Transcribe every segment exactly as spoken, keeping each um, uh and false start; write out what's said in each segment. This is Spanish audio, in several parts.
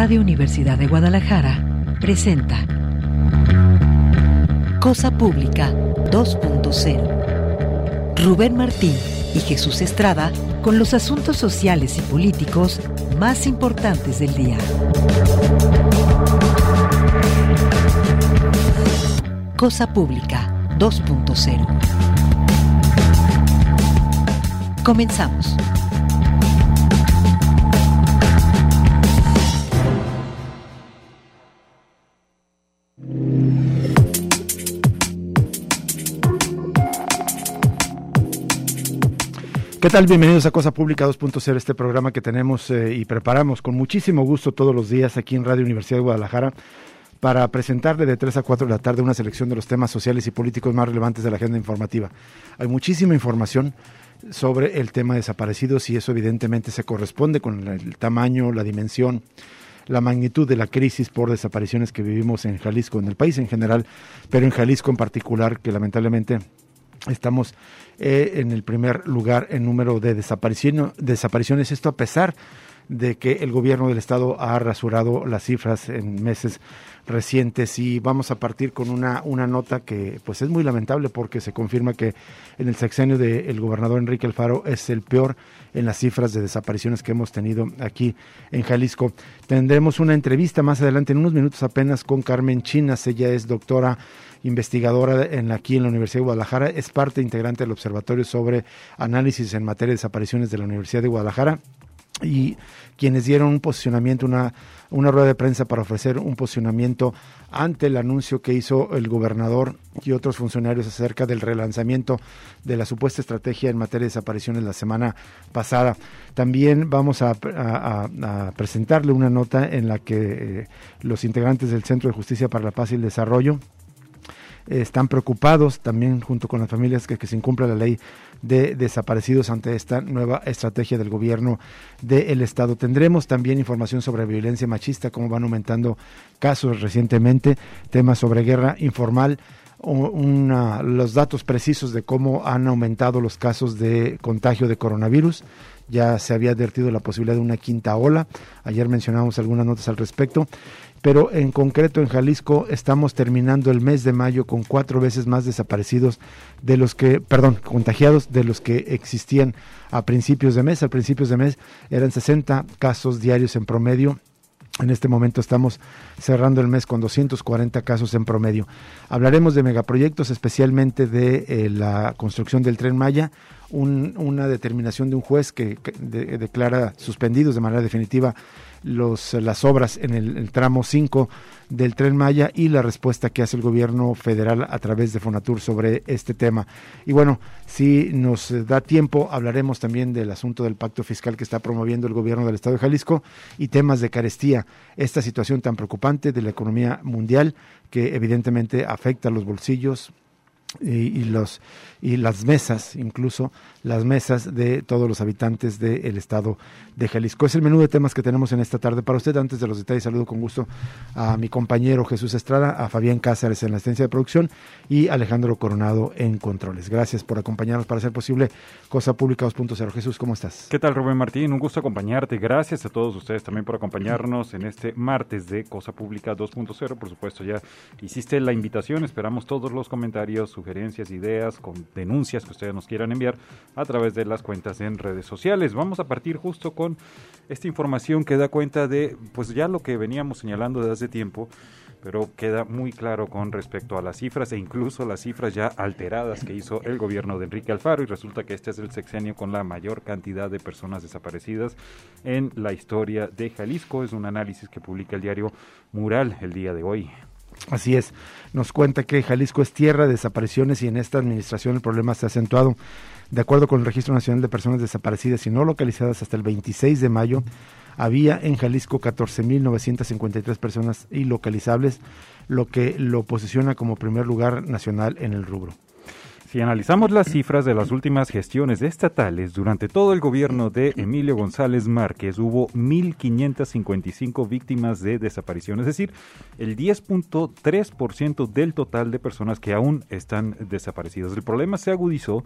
Radio Universidad de Guadalajara presenta Cosa Pública dos punto cero. Rubén Martín y Jesús Estrada con los asuntos sociales y políticos más importantes del día. Cosa Pública dos punto cero. Comenzamos. ¿Qué tal? Bienvenidos a Cosa Pública dos punto cero, este programa que tenemos eh, y preparamos con muchísimo gusto todos los días aquí en Radio Universidad de Guadalajara para presentarle de tres a cuatro de la tarde una selección de los temas sociales y políticos más relevantes de la agenda informativa. Hay muchísima información sobre el tema de desaparecidos y eso evidentemente se corresponde con el tamaño, la dimensión, la magnitud de la crisis por desapariciones que vivimos en Jalisco, en el país en general, pero en Jalisco en particular, que lamentablemente estamos eh, en el primer lugar en número de desaparición, desapariciones, esto a pesar de que el gobierno del estado ha rasurado las cifras en meses recientes, y vamos a partir con una, una nota que pues es muy lamentable porque se confirma que en el sexenio del gobernador Enrique Alfaro es el peor en las cifras de desapariciones que hemos tenido aquí en Jalisco. Tendremos una entrevista más adelante, en unos minutos apenas, con Carmen Chinas. Ella es doctora investigadora en, aquí en la Universidad de Guadalajara, es parte integrante del Observatorio sobre Análisis en Materia de Desapariciones de la Universidad de Guadalajara, y quienes dieron un posicionamiento, una, una rueda de prensa para ofrecer un posicionamiento ante el anuncio que hizo el gobernador y otros funcionarios acerca del relanzamiento de la supuesta estrategia en materia de desapariciones la semana pasada. También vamos a, a, a presentarle una nota en la que eh, los integrantes del Centro de Justicia para la Paz y el Desarrollo están preocupados también junto con las familias que, que se incumpla la ley de desaparecidos ante esta nueva estrategia del gobierno del estado. Tendremos también información sobre violencia machista, cómo van aumentando casos recientemente, temas sobre guerra informal, una, los datos precisos de cómo han aumentado los casos de contagio de coronavirus. Ya se había advertido la posibilidad de una quinta ola, ayer mencionamos algunas notas al respecto, pero en concreto en Jalisco estamos terminando el mes de mayo con cuatro veces más desaparecidos de los que, perdón, contagiados de los que existían a principios de mes. A principios de mes eran sesenta casos diarios en promedio. En este momento estamos cerrando el mes con doscientos cuarenta casos en promedio. Hablaremos de megaproyectos, especialmente de eh, la construcción del Tren Maya, un, una determinación de un juez que, que de, declara suspendidos de manera definitiva los, las obras en el, el tramo cinco del Tren Maya, y la respuesta que hace el gobierno federal a través de Fonatur sobre este tema. Y bueno, si nos da tiempo, hablaremos también del asunto del pacto fiscal que está promoviendo el gobierno del estado de Jalisco y temas de carestía, esta situación tan preocupante de la economía mundial que evidentemente afecta a los bolsillos y, y los y las mesas, incluso las mesas de todos los habitantes del estado de Jalisco. Es el menú de temas que tenemos en esta tarde para usted. Antes de los detalles, saludo con gusto a mi compañero Jesús Estrada, a Fabián Cázares en la asistencia de producción y Alejandro Coronado en controles. Gracias por acompañarnos para hacer posible Cosa Pública dos punto cero. Jesús, ¿cómo estás? ¿Qué tal, Rubén Martín? Un gusto acompañarte. Gracias a todos ustedes también por acompañarnos en este martes de Cosa Pública dos punto cero. Por supuesto, ya hiciste la invitación. Esperamos todos los comentarios, sugerencias, ideas, con denuncias que ustedes nos quieran enviar a través de las cuentas en redes sociales. Vamos a partir justo con esta información que da cuenta de, pues ya lo que veníamos señalando desde hace tiempo, pero queda muy claro con respecto a las cifras e incluso las cifras ya alteradas que hizo el gobierno de Enrique Alfaro, y resulta que este es el sexenio con la mayor cantidad de personas desaparecidas en la historia de Jalisco. Es un análisis que publica el diario Mural el día de hoy. Así es, nos cuenta que Jalisco es tierra de desapariciones y en esta administración el problema se ha acentuado. De acuerdo con el Registro Nacional de Personas Desaparecidas y No Localizadas, hasta el veintiséis de mayo había en Jalisco catorce mil novecientas cincuenta y tres personas ilocalizables, lo que lo posiciona como primer lugar nacional en el rubro. Si analizamos las cifras de las últimas gestiones estatales, durante todo el gobierno de Emilio González Márquez hubo mil quinientas cincuenta y cinco víctimas de desaparición, es decir, el diez punto tres por ciento del total de personas que aún están desaparecidas. El problema se agudizó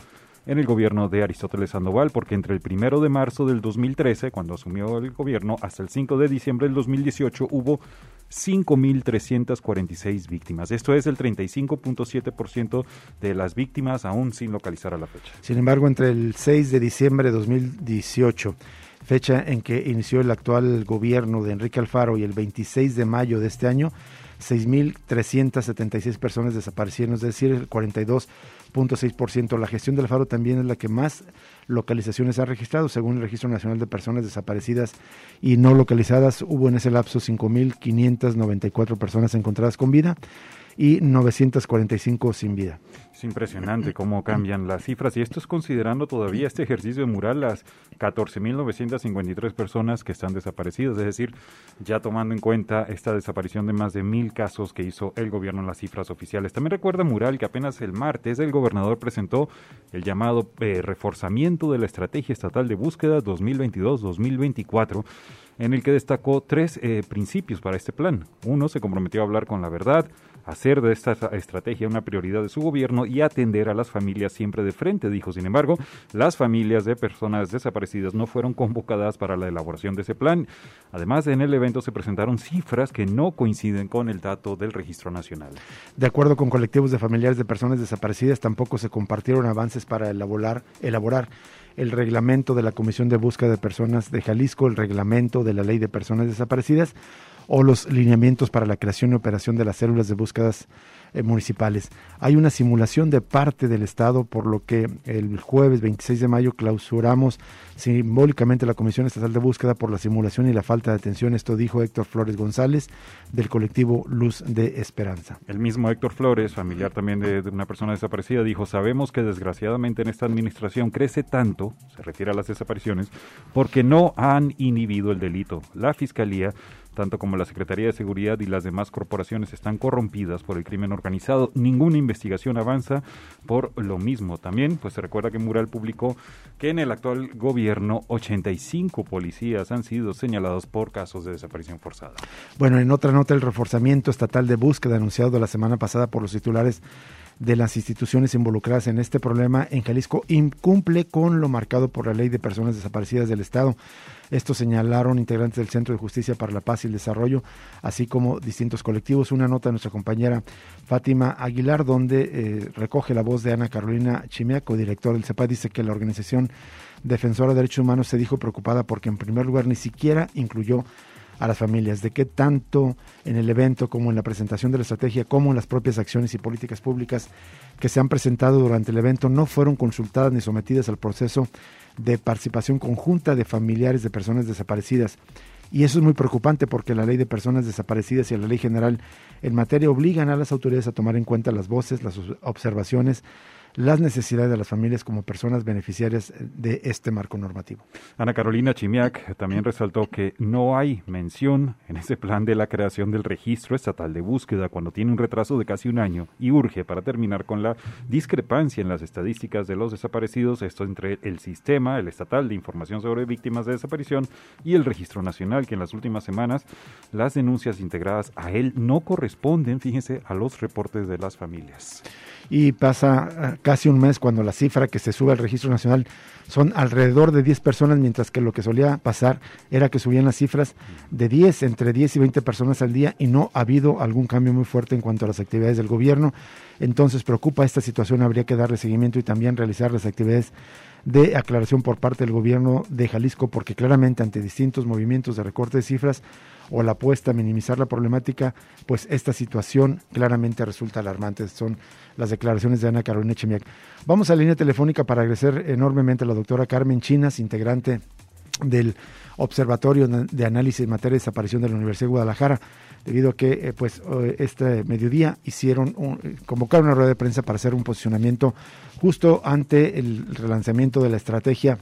en el gobierno de Aristóteles Sandoval, porque entre el primero de marzo del dos mil trece, cuando asumió el gobierno, hasta el cinco de diciembre del dos mil dieciocho hubo cinco mil trescientas cuarenta y seis víctimas. Esto es el treinta y cinco punto siete por ciento de las víctimas aún sin localizar a la fecha. Sin embargo, entre el seis de diciembre de dos mil dieciocho, fecha en que inició el actual gobierno de Enrique Alfaro, y el veintiséis de mayo de este año, seis mil trescientas setenta y seis personas desaparecieron, es decir, el cuarenta y dos punto seis por ciento. La gestión del Alfaro también es la que más localizaciones ha registrado. Según el Registro Nacional de Personas Desaparecidas y No Localizadas, hubo en ese lapso cinco mil quinientas noventa y cuatro personas encontradas con vida y novecientas cuarenta y cinco sin vida. Es impresionante cómo cambian las cifras, y esto es considerando todavía este ejercicio de Mural las catorce mil novecientas cincuenta y tres personas que están desaparecidas, es decir, ya tomando en cuenta esta desaparición de más de mil casos que hizo el gobierno en las cifras oficiales. También recuerda Mural que apenas el martes el gobernador presentó el llamado eh, reforzamiento de la Estrategia Estatal de Búsqueda dos mil veintidós dos mil veinticuatro, en el que destacó tres eh, principios para este plan. Uno, se comprometió a hablar con la verdad, hacer de esta estrategia una prioridad de su gobierno y atender a las familias siempre de frente, dijo. Sin embargo, las familias de personas desaparecidas no fueron convocadas para la elaboración de ese plan. Además, en el evento se presentaron cifras que no coinciden con el dato del Registro Nacional. De acuerdo con colectivos de familiares de personas desaparecidas, tampoco se compartieron avances para elaborar, elaborar el reglamento de la Comisión de Búsqueda de Personas de Jalisco, el reglamento de la Ley de Personas Desaparecidas o los lineamientos para la creación y operación de las células de búsquedas eh, municipales. Hay una simulación de parte del Estado, por lo que el jueves veintiséis de mayo clausuramos simbólicamente la Comisión Estatal de Búsqueda por la simulación y la falta de atención. Esto dijo Héctor Flores González, del colectivo Luz de Esperanza. El mismo Héctor Flores, familiar también de, de una persona desaparecida, dijo: sabemos que desgraciadamente en esta administración crece tanto, se refiere a las desapariciones, porque no han inhibido el delito. La Fiscalía, tanto como la Secretaría de Seguridad y las demás corporaciones, están corrompidas por el crimen organizado. Ninguna investigación avanza por lo mismo. También, pues se recuerda que Mural publicó que en el actual gobierno ochenta y cinco policías han sido señalados por casos de desaparición forzada. Bueno, en otra nota, el reforzamiento estatal de búsqueda anunciado la semana pasada por los titulares de las instituciones involucradas en este problema en Jalisco incumple con lo marcado por la Ley de Personas Desaparecidas del Estado. Esto señalaron integrantes del Centro de Justicia para la Paz y el Desarrollo, así como distintos colectivos. Una nota de nuestra compañera Fátima Aguilar, donde eh, recoge la voz de Ana Carolina Chimiaco, directora del C E P A D. Dice que la organización defensora de derechos humanos se dijo preocupada porque en primer lugar ni siquiera incluyó a las familias, de qué tanto en el evento como en la presentación de la estrategia, como en las propias acciones y políticas públicas que se han presentado durante el evento no fueron consultadas ni sometidas al proceso de participación conjunta de familiares de personas desaparecidas. Y eso es muy preocupante porque la Ley de Personas Desaparecidas y la Ley General en materia obligan a las autoridades a tomar en cuenta las voces, las observaciones, las necesidades de las familias como personas beneficiarias de este marco normativo. Ana Carolina Chimiak también resaltó que no hay mención en ese plan de la creación del Registro Estatal de Búsqueda cuando tiene un retraso de casi un año y urge para terminar con la discrepancia en las estadísticas de los desaparecidos, esto entre el sistema, el estatal de información sobre víctimas de desaparición y el Registro Nacional, que en las últimas semanas las denuncias integradas a él no corresponden, fíjense, a los reportes de las familias. Y pasa casi un mes cuando la cifra que se sube al Registro Nacional son alrededor de diez personas, mientras que lo que solía pasar era que subían las cifras de diez, entre diez y veinte personas al día, y no ha habido algún cambio muy fuerte en cuanto a las actividades del gobierno. Entonces preocupa esta situación, habría que darle seguimiento y también realizar las actividades de aclaración por parte del gobierno de Jalisco, porque claramente ante distintos movimientos de recorte de cifras o la apuesta a minimizar la problemática, pues esta situación claramente resulta alarmante. Son las declaraciones de Ana Carolina Chimiak. Vamos a la línea telefónica para agradecer enormemente a la doctora Carmen Chinas, integrante del Observatorio de Análisis en Materia de Desaparición de la Universidad de Guadalajara, debido a que eh, pues este mediodía hicieron un, convocaron una rueda de prensa para hacer un posicionamiento justo ante el relanzamiento de la estrategia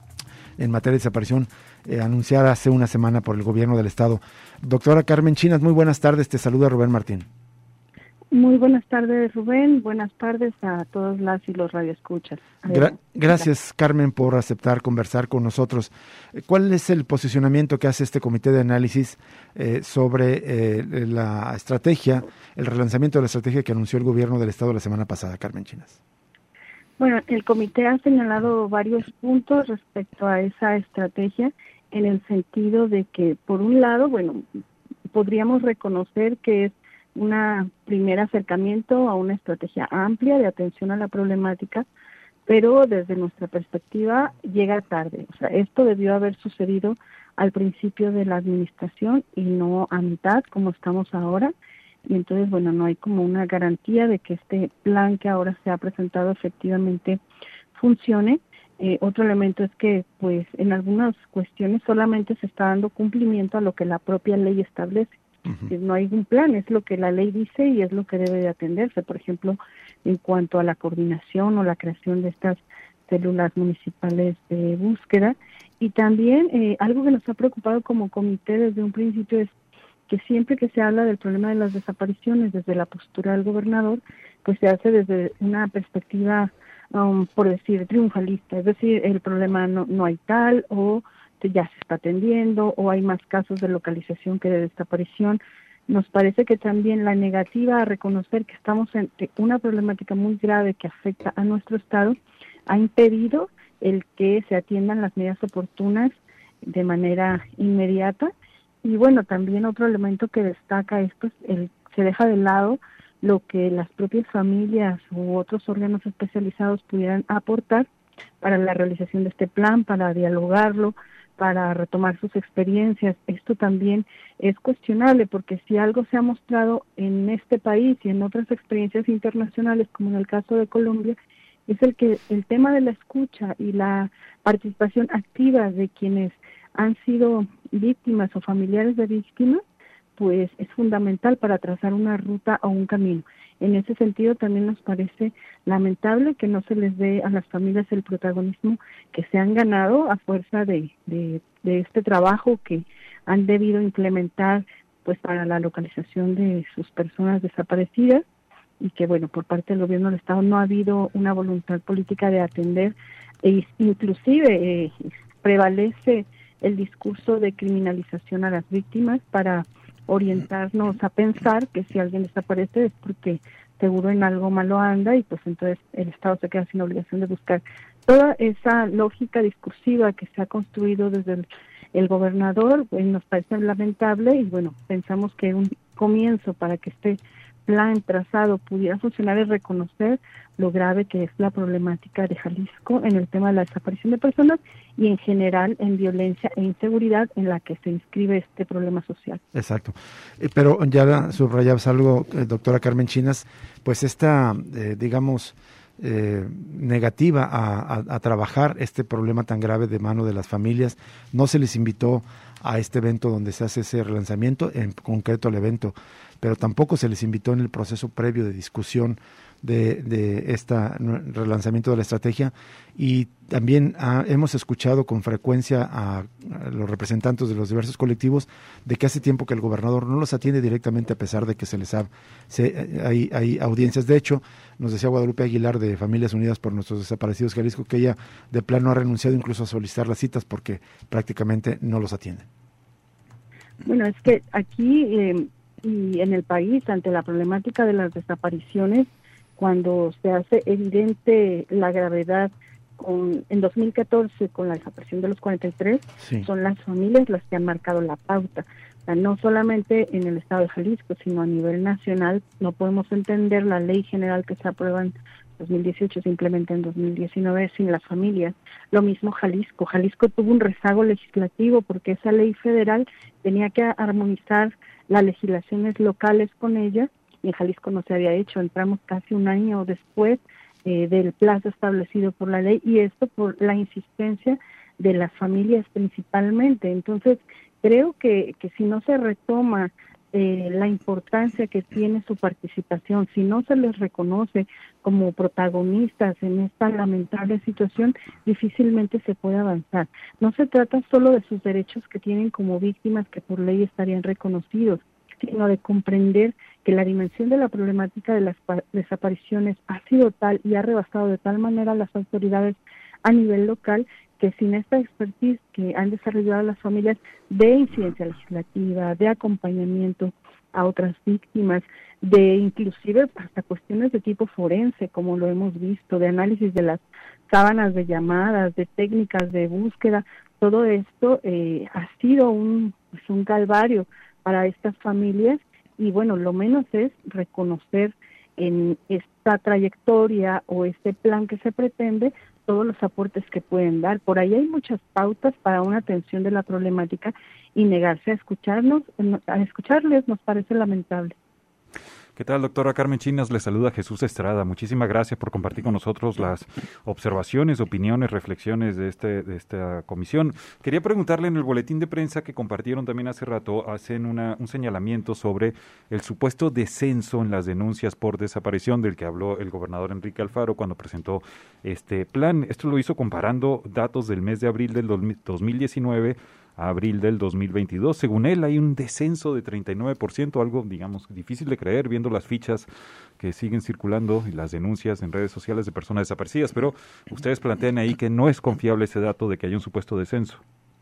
en materia de desaparición eh, anunciada hace una semana por el gobierno del estado. Doctora Carmen Chinas, muy buenas tardes, te saluda Rubén Martín. Muy buenas tardes, Rubén. Buenas tardes a todos las y los radioescuchas. Gra- gracias, Carmen, por aceptar conversar con nosotros. ¿Cuál es el posicionamiento que hace este comité de análisis eh, sobre eh, la estrategia, el relanzamiento de la estrategia que anunció el gobierno del estado la semana pasada, Carmen Chinas? Bueno, el comité ha señalado varios puntos respecto a esa estrategia, en el sentido de que, por un lado, bueno, podríamos reconocer que es un primer acercamiento a una estrategia amplia de atención a la problemática, pero desde nuestra perspectiva llega tarde. O sea, esto debió haber sucedido al principio de la administración y no a mitad, como estamos ahora. Y entonces, bueno, no hay como una garantía de que este plan que ahora se ha presentado efectivamente funcione. Eh, otro elemento es que, pues, en algunas cuestiones solamente se está dando cumplimiento a lo que la propia ley establece. Uh-huh. No hay un plan, es lo que la ley dice y es lo que debe de atenderse. Por ejemplo, en cuanto a la coordinación o la creación de estas células municipales de búsqueda. Y también eh, algo que nos ha preocupado como comité desde un principio es que siempre que se habla del problema de las desapariciones desde la postura del gobernador, pues se hace desde una perspectiva, um, por decir, triunfalista. Es decir, el problema no, no hay tal, o ya se está atendiendo, o hay más casos de localización que de desaparición. Nos parece que también la negativa a reconocer que estamos ante una problemática muy grave que afecta a nuestro Estado ha impedido el que se atiendan las medidas oportunas de manera inmediata. Y bueno, también otro elemento que destaca es pues el se deja de lado lo que las propias familias u otros órganos especializados pudieran aportar para la realización de este plan, para dialogarlo, para retomar sus experiencias. Esto también es cuestionable, porque si algo se ha mostrado en este país y en otras experiencias internacionales, como en el caso de Colombia, es el que el tema de la escucha y la participación activa de quienes han sido víctimas o familiares de víctimas, pues es fundamental para trazar una ruta o un camino. En ese sentido, también nos parece lamentable que no se les dé a las familias el protagonismo que se han ganado a fuerza de, de, de este trabajo que han debido implementar pues para la localización de sus personas desaparecidas, y que, bueno, por parte del gobierno del Estado no ha habido una voluntad política de atender, e inclusive eh, prevalece el discurso de criminalización a las víctimas para orientarnos a pensar que si alguien desaparece es porque seguro en algo malo anda, y pues entonces el Estado se queda sin obligación de buscar. Toda esa lógica discursiva que se ha construido desde el, el gobernador pues, nos parece lamentable, y bueno, pensamos que un comienzo para que este plan trazado pudiera funcionar es reconocer lo grave que es la problemática de Jalisco en el tema de la desaparición de personas y en general en violencia e inseguridad en la que se inscribe este problema social. Exacto. Eh, pero ya subrayabas algo, eh, doctora Carmen Chinas, pues esta, eh, digamos, eh, negativa a, a, a trabajar este problema tan grave de mano de las familias. No se les invitó a este evento donde se hace ese relanzamiento, en concreto al evento, pero tampoco se les invitó en el proceso previo de discusión de, de este relanzamiento de la estrategia, y también ah, hemos escuchado con frecuencia a, a los representantes de los diversos colectivos de que hace tiempo que el gobernador no los atiende directamente, a pesar de que se les ha, se, hay, hay audiencias. De hecho, nos decía Guadalupe Aguilar de Familias Unidas por Nuestros Desaparecidos Jalisco que ella de plano ha renunciado incluso a solicitar las citas porque prácticamente no los atiende. Bueno, es que aquí eh, y en el país, ante la problemática de las desapariciones, cuando se hace evidente la gravedad con, en dos mil catorce con la desaparición de los cuarenta y tres, sí, son las familias las que han marcado la pauta. O sea, no solamente en el estado de Jalisco, sino a nivel nacional. No podemos entender la ley general que se aprueba en dos mil dieciocho, se implementa en dos mil diecinueve sin las familias. Lo mismo Jalisco. Jalisco tuvo un rezago legislativo porque esa ley federal tenía que armonizar las legislaciones locales con ella, y en Jalisco no se había hecho. Entramos casi un año después eh, del plazo establecido por la ley, y esto por la insistencia de las familias principalmente. Entonces, creo que, que si no se retoma eh, la importancia que tiene su participación, si no se les reconoce como protagonistas en esta lamentable situación, difícilmente se puede avanzar. No se trata solo de sus derechos que tienen como víctimas, que por ley estarían reconocidos, sino de comprender que la dimensión de la problemática de las desapariciones ha sido tal y ha rebasado de tal manera las autoridades a nivel local, que sin esta expertise que han desarrollado las familias de incidencia legislativa, de acompañamiento a otras víctimas, de inclusive hasta cuestiones de tipo forense, como lo hemos visto, de análisis de las sábanas de llamadas, de técnicas de búsqueda. Todo esto eh, ha sido un, pues un calvario para estas familias, y bueno, lo menos es reconocer en esta trayectoria o este plan que se pretende todos los aportes que pueden dar. Por ahí hay muchas pautas para una atención de la problemática, y negarse a escucharnos, a escucharles nos parece lamentable. ¿Qué tal, doctora Carmen Chinas? Le saluda Jesús Estrada. Muchísimas gracias por compartir con nosotros las observaciones, opiniones, reflexiones de este de esta comisión. Quería preguntarle, en el boletín de prensa que compartieron también hace rato, hacen una, un señalamiento sobre el supuesto descenso en las denuncias por desaparición del que habló el gobernador Enrique Alfaro cuando presentó este plan. Esto lo hizo comparando datos del mes de abril del dos mil diecinueve a abril del dos mil veintidós. Según él, hay un descenso de treinta y nueve por ciento, algo, digamos, difícil de creer viendo las fichas que siguen circulando y las denuncias en redes sociales de personas desaparecidas, pero ustedes plantean ahí que no es confiable ese dato de que hay un supuesto descenso.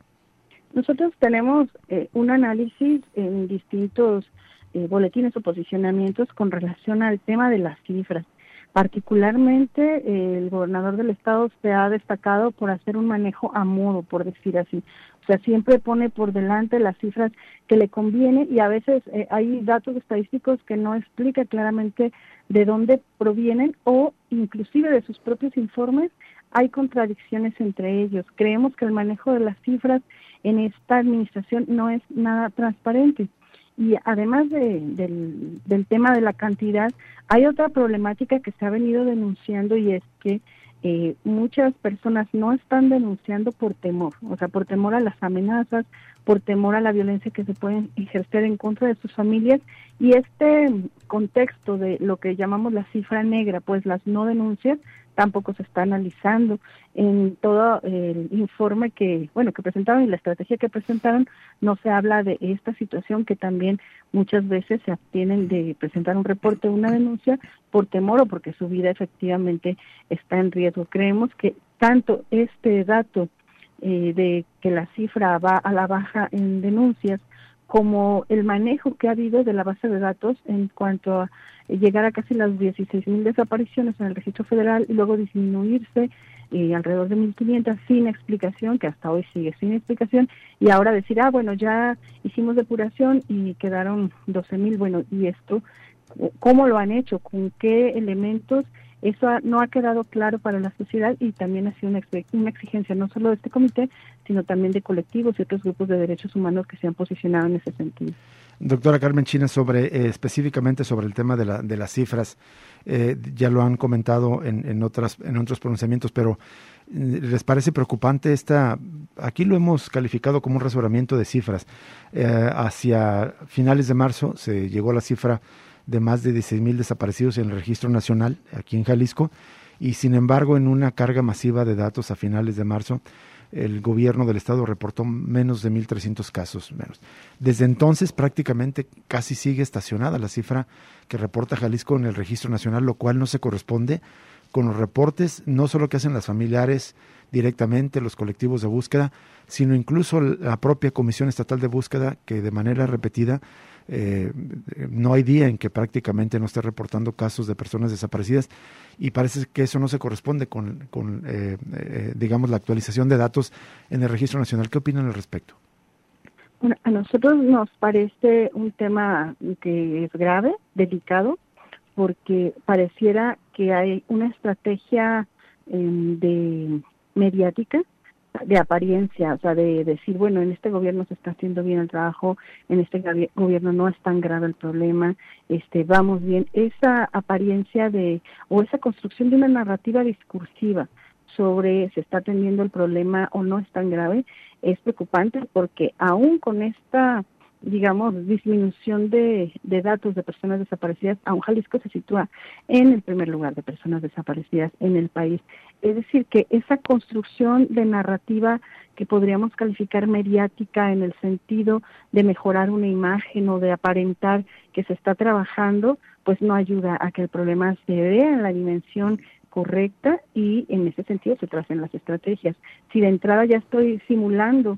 Nosotros tenemos eh, un análisis en distintos eh, boletines o posicionamientos con relación al tema de las cifras. Particularmente, eh, el gobernador del estado se ha destacado por hacer un manejo a modo, por decir así. O sea, siempre pone por delante las cifras que le conviene, y a veces eh, hay datos estadísticos que no explica claramente de dónde provienen, o inclusive de sus propios informes hay contradicciones entre ellos. Creemos que el manejo de las cifras en esta administración no es nada transparente. Y además de, del, del tema de la cantidad, hay otra problemática que se ha venido denunciando, y es que eh, muchas personas no están denunciando por temor, o sea, por temor a las amenazas, por temor a la violencia que se puede ejercer en contra de sus familias, y este contexto de lo que llamamos la cifra negra, pues las no denuncias, tampoco se está analizando. En todo el informe que, bueno, que presentaron y la estrategia que presentaron, no se habla de esta situación, que también muchas veces se abstienen de presentar un reporte o una denuncia por temor o porque su vida efectivamente está en riesgo. Creemos que tanto este dato eh, de que la cifra va a la baja en denuncias, como el manejo que ha habido de la base de datos en cuanto a llegar a casi las dieciséis mil desapariciones en el registro federal y luego disminuirse eh, alrededor de mil quinientas sin explicación, que hasta hoy sigue sin explicación, y ahora decir, ah, bueno, ya hicimos depuración y quedaron doce mil, bueno, ¿y esto cómo lo han hecho? ¿Con qué elementos? Eso ha, no ha quedado claro para la sociedad, y también ha sido una, una exigencia no solo de este comité, sino también de colectivos y otros grupos de derechos humanos que se han posicionado en ese sentido. Doctora Carmen Chinas, sobre eh, específicamente sobre el tema de, la, de las cifras, eh, ya lo han comentado en, en, otras, en otros pronunciamientos, pero ¿les parece preocupante esta? Aquí lo hemos calificado como un rasuramiento de cifras. Eh, hacia finales de marzo se llegó a la cifra de más de dieciséis mil desaparecidos en el registro nacional aquí en Jalisco, y sin embargo en una carga masiva de datos a finales de marzo el gobierno del estado reportó menos de mil trescientos casos menos. Desde entonces prácticamente casi sigue estacionada la cifra que reporta Jalisco en el registro nacional, lo cual no se corresponde con los reportes no solo que hacen las familiares directamente, los colectivos de búsqueda, sino incluso la propia Comisión Estatal de Búsqueda, que de manera repetida Eh, no hay día en que prácticamente no esté reportando casos de personas desaparecidas, y parece que eso no se corresponde con, con eh, eh, digamos, la actualización de datos en el Registro Nacional. ¿Qué opinan al respecto? Bueno, a nosotros nos parece un tema que es grave, delicado, porque pareciera que hay una estrategia eh, de mediática, de apariencia, o sea, de decir, bueno, en este gobierno se está haciendo bien el trabajo, en este gobierno no es tan grave el problema, este, vamos bien. Esa apariencia de, o esa construcción de una narrativa discursiva sobre se está atendiendo el problema o no es tan grave, es preocupante, porque aún con esta, digamos, disminución de, de datos de personas desaparecidas, aún Jalisco se sitúa en el primer lugar de personas desaparecidas en el país. Es decir, que esa construcción de narrativa que podríamos calificar mediática en el sentido de mejorar una imagen o de aparentar que se está trabajando, pues no ayuda a que el problema se vea en la dimensión correcta, y en ese sentido se tracen las estrategias. Si de entrada ya estoy simulando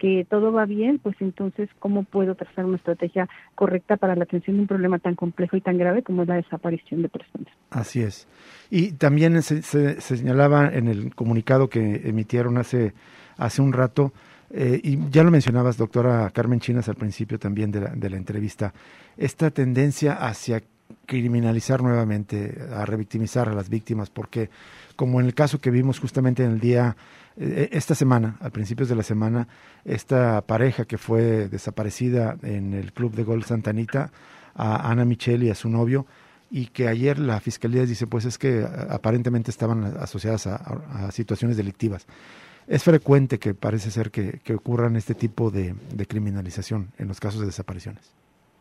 que todo va bien, pues entonces, ¿cómo puedo trazar una estrategia correcta para la atención de un problema tan complejo y tan grave como es la desaparición de personas? Así es. Y también se, se, se señalaba en el comunicado que emitieron hace, hace un rato, eh, y ya lo mencionabas, doctora Carmen Chinas, al principio también de la, de la entrevista, esta tendencia hacia criminalizar nuevamente, a revictimizar a las víctimas, porque como en el caso que vimos justamente en el día, eh, esta semana, a principios de la semana, esta pareja que fue desaparecida en el Club de Golf Santa Anita, a Ana Michel y a su novio, y que ayer la Fiscalía dice pues es que aparentemente estaban asociadas a, a, a situaciones delictivas. Es frecuente que parece ser que, que ocurran este tipo de, de criminalización en los casos de desapariciones.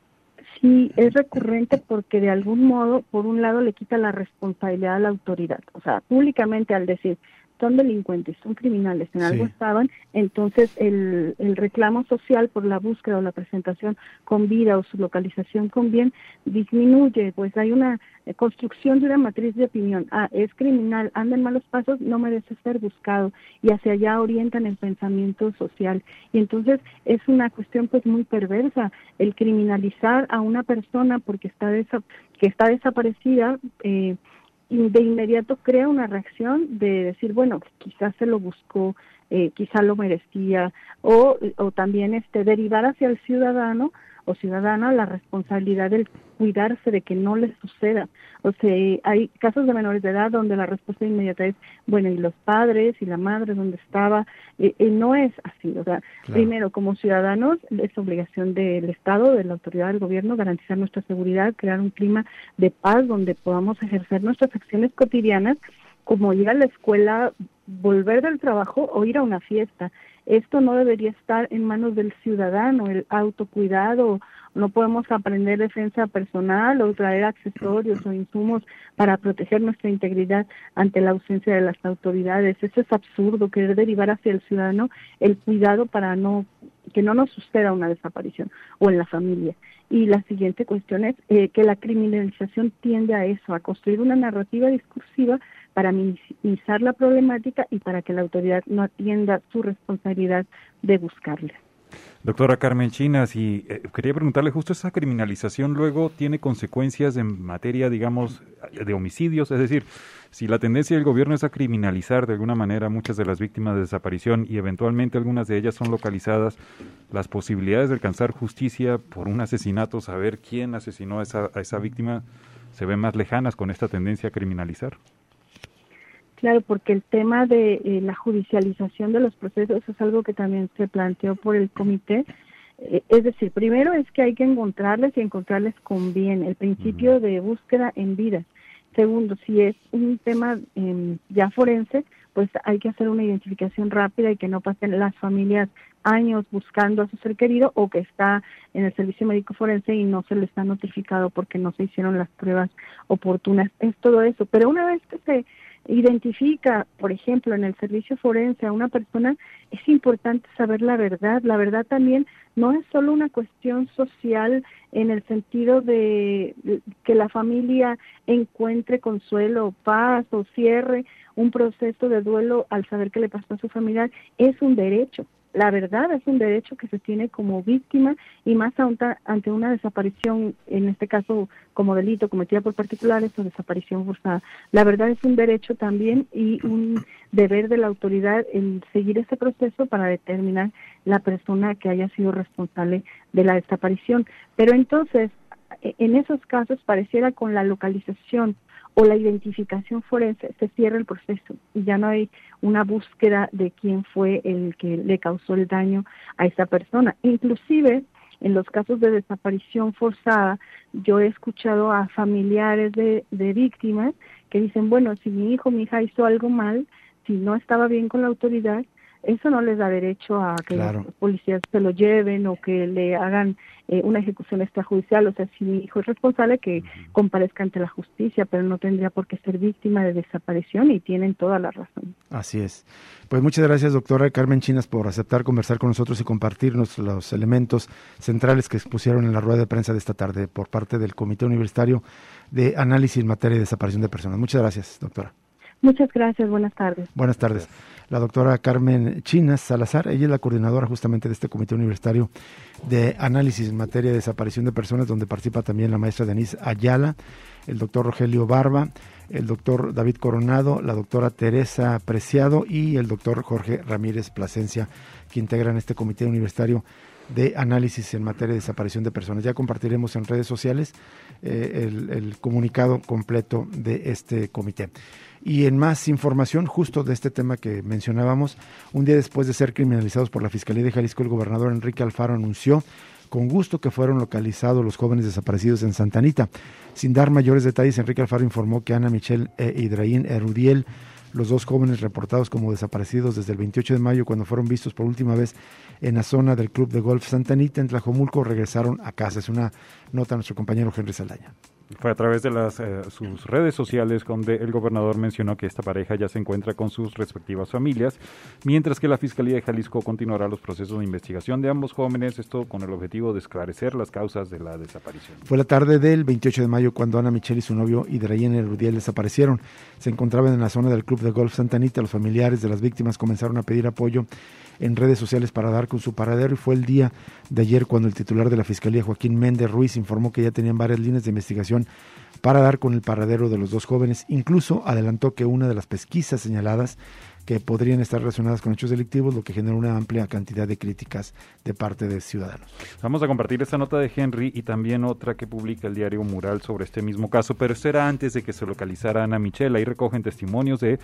Sí, es recurrente porque de algún modo, por un lado, le quita la responsabilidad a la autoridad. O sea, públicamente al decir, son delincuentes, son criminales, en algo sí. estaban, entonces el, el reclamo social por la búsqueda o la presentación con vida o su localización con bien disminuye, pues hay una eh, construcción de una matriz de opinión. Ah, es criminal, anda en malos pasos, no merece ser buscado, y hacia allá orientan el pensamiento social. Y entonces es una cuestión pues muy perversa el criminalizar a una persona porque está desa- que está desaparecida, eh, y de inmediato crea una reacción de decir, bueno, quizás se lo buscó, eh, quizás lo merecía, o, o también este derivar hacia el ciudadano o ciudadana la responsabilidad del cuidarse de que no les suceda. O sea, hay casos de menores de edad donde la respuesta inmediata es, bueno, y los padres y la madre donde estaba, eh, eh, no es así. O sea, claro. Primero, como ciudadanos, es obligación del Estado, de la autoridad del gobierno, garantizar nuestra seguridad, crear un clima de paz donde podamos ejercer nuestras acciones cotidianas, como ir a la escuela, volver del trabajo o ir a una fiesta. Esto no debería estar en manos del ciudadano, el autocuidado. No podemos aprender defensa personal o traer accesorios o insumos para proteger nuestra integridad ante la ausencia de las autoridades. Eso es absurdo, querer derivar hacia el ciudadano el cuidado para no que no nos suceda una desaparición o en la familia. Y la siguiente cuestión es eh, que la criminalización tiende a eso, a construir una narrativa discursiva para minimizar la problemática y para que la autoridad no atienda su responsabilidad de buscarla. Doctora Carmen Chinas, y eh, quería preguntarle, justo esa criminalización luego tiene consecuencias en materia, digamos, de homicidios, es decir, si la tendencia del gobierno es a criminalizar de alguna manera muchas de las víctimas de desaparición y eventualmente algunas de ellas son localizadas, las posibilidades de alcanzar justicia por un asesinato, saber quién asesinó a esa, a esa víctima, se ven más lejanas con esta tendencia a criminalizar. Claro, porque el tema de eh, la judicialización de los procesos es algo que también se planteó por el comité. Eh, es decir, primero es que hay que encontrarles y encontrarles con bien, el principio de búsqueda en vida. Segundo, si es un tema eh, ya forense, pues hay que hacer una identificación rápida y que no pasen las familias años buscando a su ser querido o que está en el servicio médico forense y no se le está notificado porque no se hicieron las pruebas oportunas. Es todo eso. Pero una vez que se identifica, por ejemplo, en el servicio forense a una persona, es importante saber la verdad. La verdad también no es solo una cuestión social en el sentido de que la familia encuentre consuelo, paz o cierre un proceso de duelo al saber qué le pasó a su familiar. Es un derecho. La verdad es un derecho que se tiene como víctima y más aún ante una desaparición, en este caso como delito cometida por particulares o desaparición forzada. La verdad es un derecho también y un deber de la autoridad en seguir ese proceso para determinar la persona que haya sido responsable de la desaparición. Pero entonces, en esos casos pareciera con la localización o la identificación forense se cierra el proceso y ya no hay una búsqueda de quién fue el que le causó el daño a esa persona. Inclusive, en los casos de desaparición forzada, yo he escuchado a familiares de, de víctimas que dicen, bueno, si mi hijo, mi hija hizo algo mal, si no estaba bien con la autoridad, eso no les da derecho a que claro. los policías se lo lleven o que le hagan eh, una ejecución extrajudicial. O sea, si mi hijo es responsable, que comparezca ante la justicia, pero no tendría por qué ser víctima de desaparición y tienen toda la razón. Así es. Pues muchas gracias, doctora Carmen Chinas, por aceptar conversar con nosotros y compartirnos los elementos centrales que expusieron en la rueda de prensa de esta tarde por parte del Comité Universitario de Análisis en Materia de Desaparición de Personas. Muchas gracias, doctora. Muchas gracias, buenas tardes. Buenas tardes. La doctora Carmen Chinas Salazar, ella es la coordinadora justamente de este Comité Universitario de Análisis en materia de desaparición de personas, donde participa también la maestra Denise Ayala, el doctor Rogelio Barba, el doctor David Coronado, la doctora Teresa Preciado y el doctor Jorge Ramírez Plasencia, que integran este Comité Universitario de Análisis en materia de desaparición de personas. Ya compartiremos en redes sociales eh, el, el comunicado completo de este comité. Y en más información, justo de este tema que mencionábamos, un día después de ser criminalizados por la Fiscalía de Jalisco, el gobernador Enrique Alfaro anunció con gusto que fueron localizados los jóvenes desaparecidos en Santa Anita. Sin dar mayores detalles, Enrique Alfaro informó que Ana Michelle e Idraín Erudiel, los dos jóvenes reportados como desaparecidos desde el veintiocho de mayo, cuando fueron vistos por última vez en la zona del Club de Golf Santa Anita en Tlajomulco, regresaron a casa. Es una nota de nuestro compañero Henry Saldaña. Fue a través de las eh, sus redes sociales donde el gobernador mencionó que esta pareja ya se encuentra con sus respectivas familias, mientras que la Fiscalía de Jalisco continuará los procesos de investigación de ambos jóvenes, esto con el objetivo de esclarecer las causas de la desaparición. Fue la tarde del veintiocho de mayo cuando Ana Michelle y su novio Idraín Erudiel desaparecieron. Se encontraban en la zona del Club de Golf Santa Anita. Los familiares de las víctimas comenzaron a pedir apoyo en redes sociales para dar con su paradero, y fue el día de ayer cuando el titular de la Fiscalía, Joaquín Méndez Ruiz, informó que ya tenían varias líneas de investigación para dar con el paradero de los dos jóvenes. Incluso adelantó que una de las pesquisas señaladas que podrían estar relacionadas con hechos delictivos, lo que generó una amplia cantidad de críticas de parte de ciudadanos. Vamos a compartir esta nota de Henry y también otra que publica el diario Mural sobre este mismo caso, pero esto era antes de que se localizara Ana Michelle. Ahí recogen testimonios de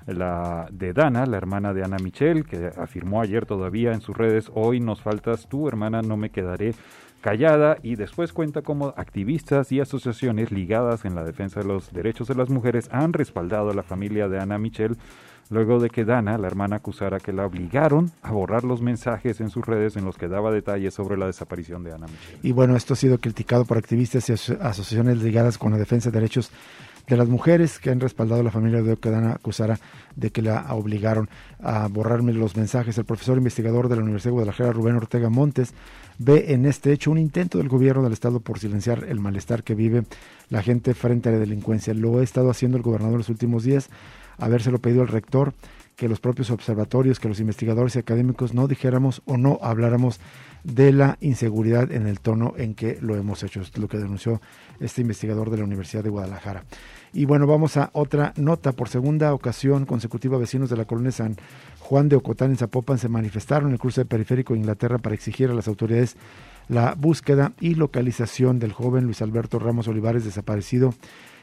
la de Dana, la hermana de Ana Michelle, que afirmó ayer todavía en sus redes: hoy nos faltas tú, hermana, no me quedaré callada, y después cuenta cómo activistas y asociaciones ligadas en la defensa de los derechos de las mujeres han respaldado a la familia de Ana Michelle luego de que Dana, la hermana, acusara que la obligaron a borrar los mensajes en sus redes en los que daba detalles sobre la desaparición de Ana Michelle. Y bueno, esto ha sido criticado por activistas y aso- asociaciones ligadas con la defensa de derechos de las mujeres, que han respaldado a la familia de que Dana acusara de que la obligaron a borrarme los mensajes. El profesor investigador de la Universidad de Guadalajara, Rubén Ortega Montes, ve en este hecho un intento del gobierno del estado por silenciar el malestar que vive la gente frente a la delincuencia. Lo ha estado haciendo el gobernador los últimos días, habérselo pedido al rector, que los propios observatorios, que los investigadores y académicos no dijéramos o no habláramos de la inseguridad en el tono en que lo hemos hecho. Esto es lo que denunció este investigador de la Universidad de Guadalajara. Y bueno, vamos a otra nota. Por segunda ocasión consecutiva, vecinos de la colonia San Juan de Ocotán en Zapopan se manifestaron en el cruce del Periférico de Inglaterra para exigir a las autoridades la búsqueda y localización del joven Luis Alberto Ramos Olivares, desaparecido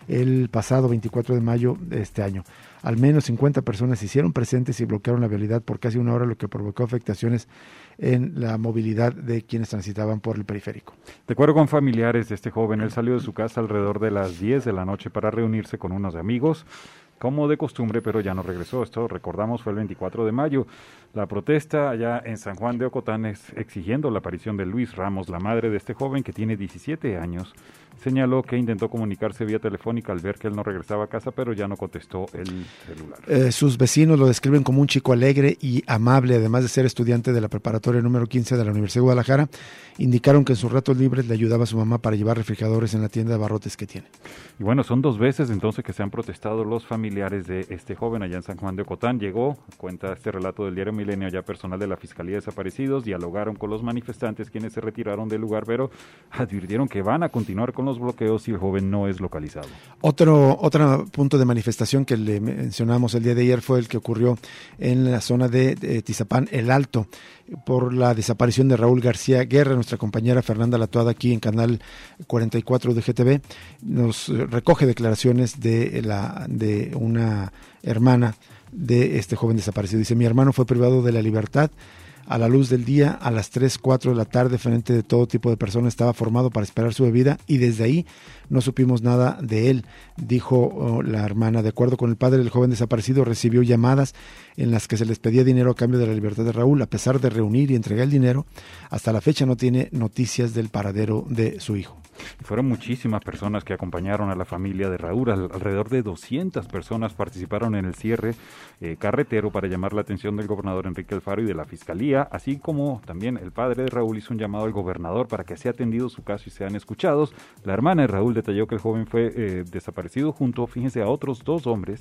el pasado veinticuatro de mayo de este año. Al menos cincuenta personas se hicieron presentes y bloquearon la vialidad por casi una hora, lo que provocó afectaciones en la movilidad de quienes transitaban por el periférico. De acuerdo con familiares de este joven, él salió de su casa alrededor de las diez de la noche para reunirse con unos amigos, como de costumbre, pero ya no regresó. Esto, recordamos, fue el veinticuatro de mayo. La protesta allá en San Juan de Ocotán es exigiendo la aparición de Luis Ramos. La madre de este joven, que tiene diecisiete años, señaló que intentó comunicarse vía telefónica al ver que él no regresaba a casa, pero ya no contestó el celular. Eh, sus vecinos lo describen como un chico alegre y amable, además de ser estudiante de la preparatoria número quince de la Universidad de Guadalajara. Indicaron que en sus ratos libres le ayudaba a su mamá para llevar refrigeradores en la tienda de abarrotes que tiene. Y bueno, son dos veces entonces que se han protestado los familiares de este joven allá en San Juan de Ocotán. Llegó, cuenta este relato del diario Milenio, ya personal de la Fiscalía de Desaparecidos, dialogaron con los manifestantes, quienes se retiraron del lugar, pero advirtieron que van a continuar con los bloqueos si el joven no es localizado. Otro, otro punto de manifestación que le mencionamos el día de ayer fue el que ocurrió en la zona de, de Tizapán, El Alto, por la desaparición de Raúl García Guerra. Nuestra compañera Fernanda Latuada, aquí en Canal cuarenta y cuatro de G T V, nos recoge declaraciones de, la, de una hermana de este joven desaparecido. Dice: mi hermano fue privado de la libertad a la luz del día a las tres, cuatro de la tarde frente de todo tipo de personas. Estaba formado para esperar su bebida y desde ahí no supimos nada de él, dijo oh, la hermana. De acuerdo con el padre del joven desaparecido, recibió llamadas en las que se les pedía dinero a cambio de la libertad de Raúl. A pesar de reunir y entregar el dinero, hasta la fecha no tiene noticias del paradero de su hijo. Fueron muchísimas personas que acompañaron a la familia de Raúl. Alrededor de doscientas personas participaron en el cierre eh, carretero para llamar la atención del gobernador Enrique Alfaro y de la Fiscalía, así como también el padre de Raúl hizo un llamado al gobernador para que sea atendido su caso y sean escuchados. La hermana de Raúl detalló que el joven fue eh, desaparecido junto, fíjense, a otros dos hombres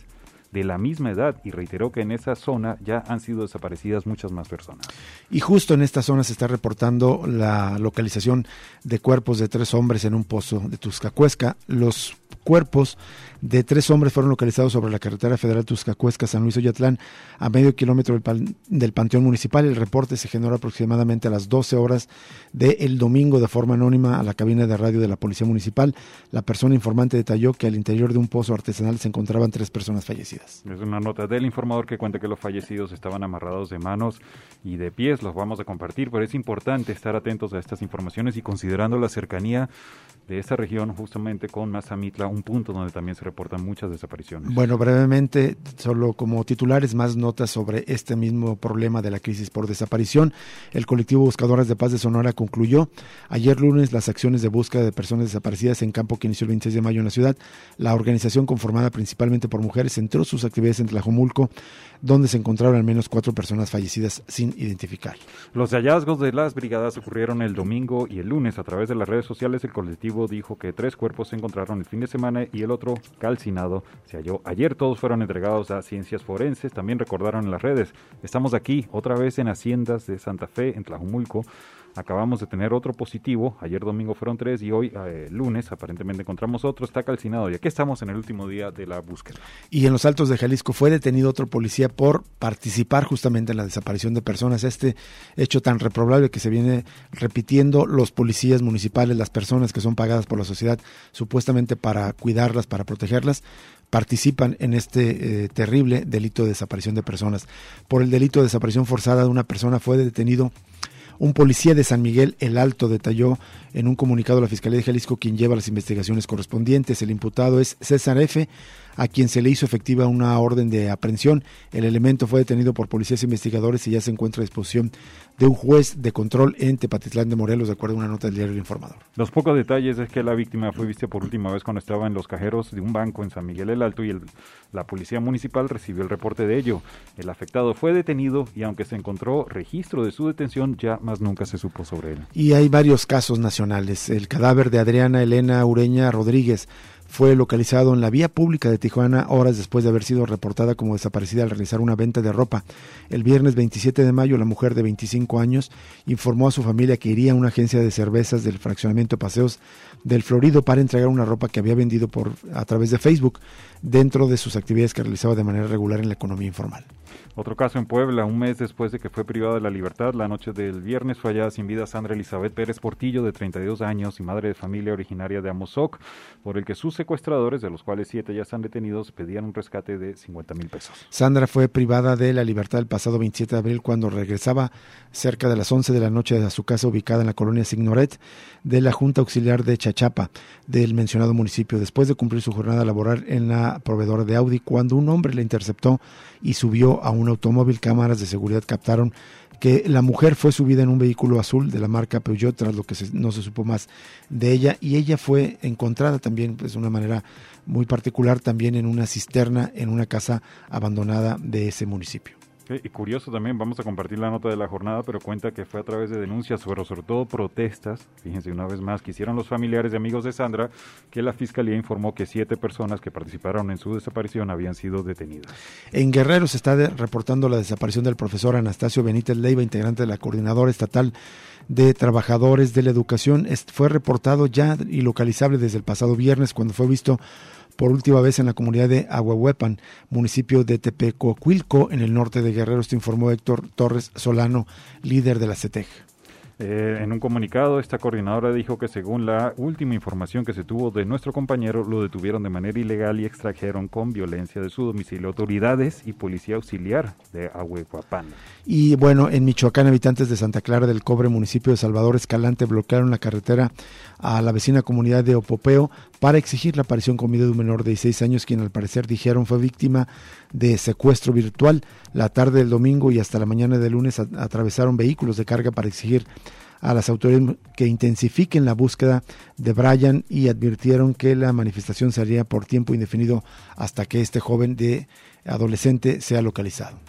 de la misma edad y reiteró que en esa zona ya han sido desaparecidas muchas más personas. Y justo en esta zona se está reportando la localización de cuerpos de tres hombres en un pozo de Tuzcacuesca. Los cuerpos de tres hombres fueron localizados sobre la carretera federal Tuzcacuesca-San Luis Oyatlán, a medio kilómetro del, pan, del Panteón Municipal. El reporte se generó aproximadamente a las doce horas del domingo de forma anónima a la cabina de radio de la Policía Municipal. La persona informante detalló que al interior de un pozo artesanal se encontraban tres personas fallecidas. Es una nota del informador que cuenta que los fallecidos estaban amarrados de manos y de pies. Los vamos a compartir, pero es importante estar atentos a estas informaciones y considerando la cercanía de esta región justamente con Mazamitla, un punto donde también se reportan muchas desapariciones. Bueno, brevemente, solo como titulares, más notas sobre este mismo problema de la crisis por desaparición. El colectivo Buscadoras de Paz de Sonora concluyó ayer lunes las acciones de búsqueda de personas desaparecidas en campo que inició el veintiséis de mayo en la ciudad. La organización, conformada principalmente por mujeres, centró sus actividades en Tlajomulco, donde se encontraron al menos cuatro personas fallecidas sin identificar. Los hallazgos de las brigadas ocurrieron el domingo y el lunes. A través de las redes sociales, el colectivo dijo que tres cuerpos se encontraron el fin de semana y el otro, calcinado, se halló ayer. Todos fueron entregados a ciencias forenses. También recordaron en las redes: estamos aquí otra vez en Haciendas de Santa Fe, en Tlajomulco. Acabamos de tener otro positivo, ayer domingo fueron tres y hoy eh, lunes aparentemente encontramos otro, está calcinado y aquí estamos en el último día de la búsqueda. Y en los Altos de Jalisco fue detenido otro policía por participar justamente en la desaparición de personas. Este hecho tan reprobable que se viene repitiendo, los policías municipales, las personas que son pagadas por la sociedad supuestamente para cuidarlas, para protegerlas, participan en este eh, terrible delito de desaparición de personas. Por el delito de desaparición forzada de una persona fue detenido un policía de San Miguel el Alto, detalló en un comunicado la Fiscalía de Jalisco, quien lleva las investigaciones correspondientes. El imputado es César F., a quien se le hizo efectiva una orden de aprehensión. El elemento fue detenido por policías investigadores y ya se encuentra a disposición de un juez de control en Tepatitlán de Morelos, de acuerdo a una nota del diario El Informador. Los pocos detalles es que la víctima fue vista por última vez cuando estaba en los cajeros de un banco en San Miguel el Alto y el, la policía municipal recibió el reporte de ello. El afectado fue detenido y aunque se encontró registro de su detención, ya más nunca se supo sobre él. Y hay varios casos nacionales. El cadáver de Adriana Elena Ureña Rodríguez fue localizado en la vía pública de Tijuana horas después de haber sido reportada como desaparecida al realizar una venta de ropa. El viernes veintisiete de mayo, la mujer de veinticinco años informó a su familia que iría a una agencia de cervezas del fraccionamiento Paseos del Florido para entregar una ropa que había vendido por a través de Facebook dentro de sus actividades que realizaba de manera regular en la economía informal. Otro caso en Puebla, un mes después de que fue privada de la libertad, la noche del viernes fue hallada sin vida Sandra Elizabeth Pérez Portillo, de treinta y dos años y madre de familia originaria de Amozoc, por el que sus secuestradores, de los cuales siete ya están detenidos, pedían un rescate de cincuenta mil pesos. Sandra fue privada de la libertad el pasado veintisiete de abril cuando regresaba cerca de las once de la noche a su casa ubicada en la colonia Signoret de la Junta Auxiliar de Chachapa del mencionado municipio, después de cumplir su jornada laboral en la proveedora de Audi, cuando un hombre la interceptó y subió a un automóvil. Cámaras de seguridad captaron que la mujer fue subida en un vehículo azul de la marca Peugeot, tras lo que se, no se supo más de ella, y ella fue encontrada también pues, de una manera muy particular también en una cisterna en una casa abandonada de ese municipio. Y curioso también, vamos a compartir la nota de la jornada, pero cuenta que fue a través de denuncias, pero sobre todo protestas, fíjense una vez más, que hicieron los familiares y amigos de Sandra, que la Fiscalía informó que siete personas que participaron en su desaparición habían sido detenidas. En Guerrero se está de, reportando la desaparición del profesor Anastasio Benítez Leiva, integrante de la Coordinadora Estatal de Trabajadores de la Educación. Este fue reportado ya y localizable desde el pasado viernes, cuando fue visto por última vez en la comunidad de Ahuehuepan, municipio de Tepecocuilco, en el norte de Guerrero. Esto informó Héctor Torres Solano, líder de la C E T E G. Eh, en un comunicado, esta coordinadora dijo que según la última información que se tuvo de nuestro compañero, lo detuvieron de manera ilegal y extrajeron con violencia de su domicilio autoridades y policía auxiliar de Ahuehuepan. Y bueno, en Michoacán, habitantes de Santa Clara del Cobre, municipio de Salvador Escalante, bloquearon la carretera a la vecina comunidad de Opopeo para exigir la aparición con vida de un menor de dieciséis años, quien al parecer dijeron fue víctima de secuestro virtual. La tarde del domingo y hasta la mañana del lunes a- atravesaron vehículos de carga para exigir a las autoridades que intensifiquen la búsqueda de Brian y advirtieron que la manifestación se haría por tiempo indefinido hasta que este joven de adolescente sea localizado.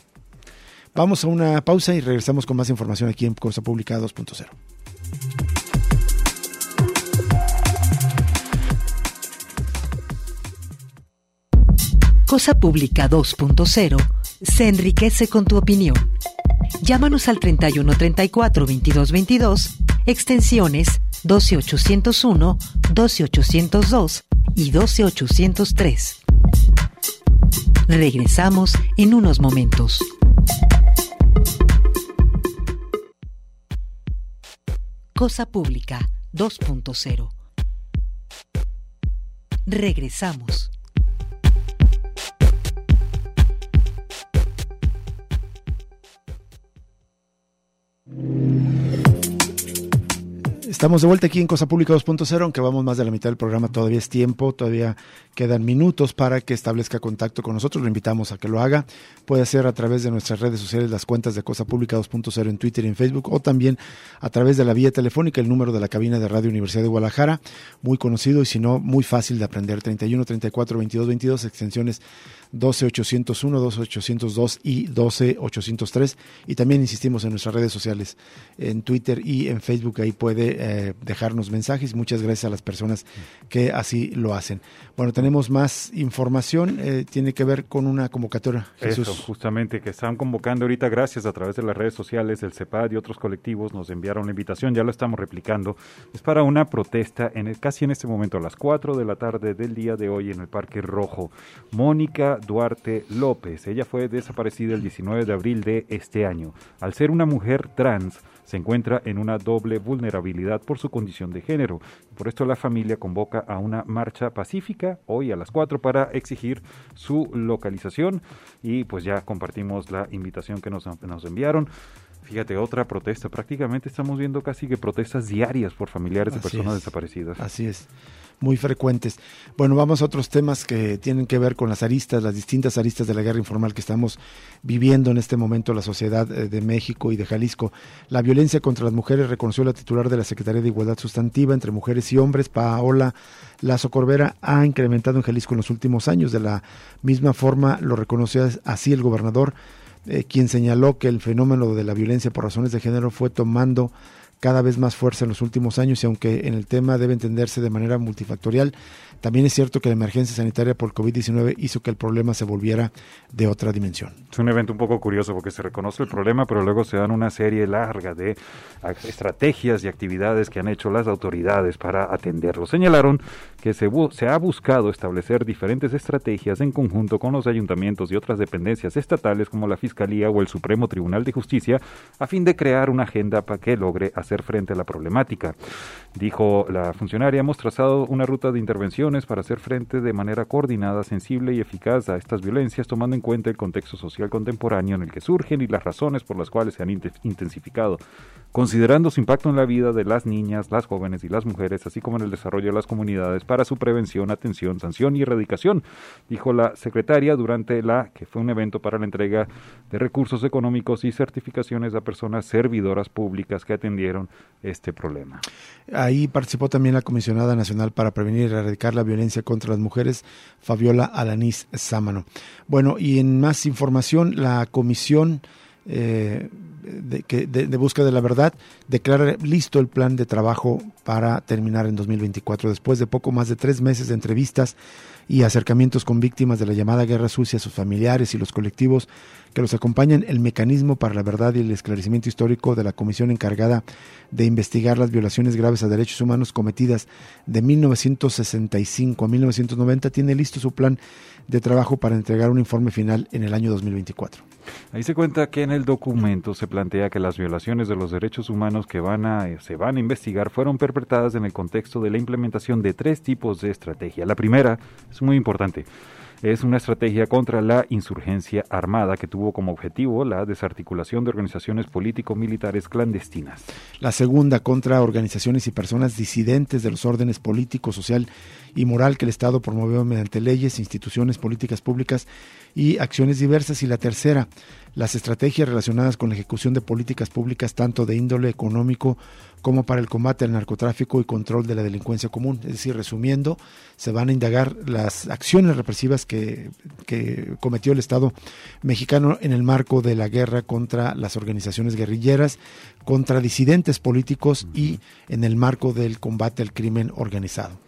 Vamos a una pausa y regresamos con más información aquí en Cosa Pública dos punto cero. Cosa Pública dos punto cero se enriquece con tu opinión. Llámanos al treinta y uno treinta y cuatro veintidós veintidós, extensiones doce ochocientos uno, doce ochocientos dos y doce ochocientos tres. Regresamos en unos momentos. Cosa Pública dos punto cero. Regresamos. Estamos de vuelta aquí en Cosa Pública dos punto cero, aunque vamos más de la mitad del programa, todavía es tiempo, todavía quedan minutos para que establezca contacto con nosotros, lo invitamos a que lo haga, puede ser a través de nuestras redes sociales, las cuentas de Cosa Pública dos punto cero en Twitter y en Facebook, o también a través de la vía telefónica, el número de la cabina de Radio Universidad de Guadalajara, muy conocido y si no, muy fácil de aprender, treinta y uno treinta y cuatro veintidós veintidós, extensiones doce ochocientos uno, doce ochocientos dos y doce ochocientos tres, y también insistimos en nuestras redes sociales, en Twitter y en Facebook, ahí puede eh, dejarnos mensajes. Muchas gracias a las personas que así lo hacen. Bueno, tenemos más información, eh, tiene que ver con una convocatoria, Jesús. Eso, justamente, que están convocando ahorita, gracias a través de las redes sociales, el CEPAD y otros colectivos nos enviaron la invitación, ya lo estamos replicando, es para una protesta en el, casi en este momento, a las cuatro de la tarde del día de hoy en el Parque Rojo. Mónica Duarte López, ella fue desaparecida el diecinueve de abril de este año. Al ser una mujer trans, se encuentra en una doble vulnerabilidad por su condición de género. Por esto la familia convoca a una marcha pacífica hoy a las cuatro para exigir su localización, y pues ya compartimos la invitación que nos, nos enviaron. Fíjate, otra protesta, prácticamente estamos viendo casi que protestas diarias por familiares de personas desaparecidas. Así es, muy frecuentes. Bueno, vamos a otros temas que tienen que ver con las aristas, las distintas aristas de la guerra informal que estamos viviendo en este momento la sociedad de México y de Jalisco. La violencia contra las mujeres, reconoció la titular de la Secretaría de Igualdad Sustantiva entre Mujeres y Hombres, Paola Lazo Corbera, ha incrementado en Jalisco en los últimos años. De la misma forma lo reconoció así el gobernador, Eh, quien señaló que el fenómeno de la violencia por razones de género fue tomando cada vez más fuerza en los últimos años, y aunque en el tema debe entenderse de manera multifactorial, también es cierto que la emergencia sanitaria por COVID diecinueve hizo que el problema se volviera de otra dimensión. Es un evento un poco curioso porque se reconoce el problema, pero luego se dan una serie larga de estrategias y actividades que han hecho las autoridades para atenderlo. Señalaron que se, bu- se ha buscado establecer diferentes estrategias en conjunto con los ayuntamientos y otras dependencias estatales como la Fiscalía o el Supremo Tribunal de Justicia, a fin de crear una agenda para que logre hacer frente a la problemática. Dijo la funcionaria, hemos trazado una ruta de intervenciones para hacer frente de manera coordinada, sensible y eficaz a estas violencias, tomando en cuenta el contexto social contemporáneo en el que surgen y las razones por las cuales se han intensificado, considerando su impacto en la vida de las niñas, las jóvenes y las mujeres, así como en el desarrollo de las comunidades para su prevención, atención, sanción y erradicación, dijo la secretaria durante la que fue un evento para la entrega de recursos económicos y certificaciones a personas servidoras públicas que atendieron este problema. Ahí participó también la Comisionada Nacional para Prevenir y Erradicar la Violencia contra las Mujeres, Fabiola Alanís Sámano. Bueno, y en más información, la Comisión eh, de, que, de, de Búsqueda de la Verdad declara listo el plan de trabajo para terminar en dos mil veinticuatro, después de poco más de tres meses de entrevistas y acercamientos con víctimas de la llamada Guerra Sucia, sus familiares y los colectivos que los acompañan. El mecanismo para la verdad y el esclarecimiento histórico de la comisión encargada de investigar las violaciones graves a derechos humanos cometidas de mil novecientos sesenta y cinco a mil novecientos noventa tiene listo su plan de trabajo para entregar un informe final en el año dos mil veinticuatro. Ahí se cuenta que en el documento se plantea que las violaciones de los derechos humanos que van a, se van a investigar fueron perpetradas en el contexto de la implementación de tres tipos de estrategia. La primera es muy importante. Es una estrategia contra la insurgencia armada que tuvo como objetivo la desarticulación de organizaciones político-militares clandestinas. La segunda, contra organizaciones y personas disidentes de los órdenes político, social y moral que el Estado promovió mediante leyes, instituciones, políticas públicas y acciones diversas. Y la tercera, las estrategias relacionadas con la ejecución de políticas públicas tanto de índole económico como para el combate al narcotráfico y control de la delincuencia común. Es decir, resumiendo, se van a indagar las acciones represivas que, que cometió el Estado mexicano en el marco de la guerra contra las organizaciones guerrilleras, contra disidentes políticos y en el marco del combate al crimen organizado.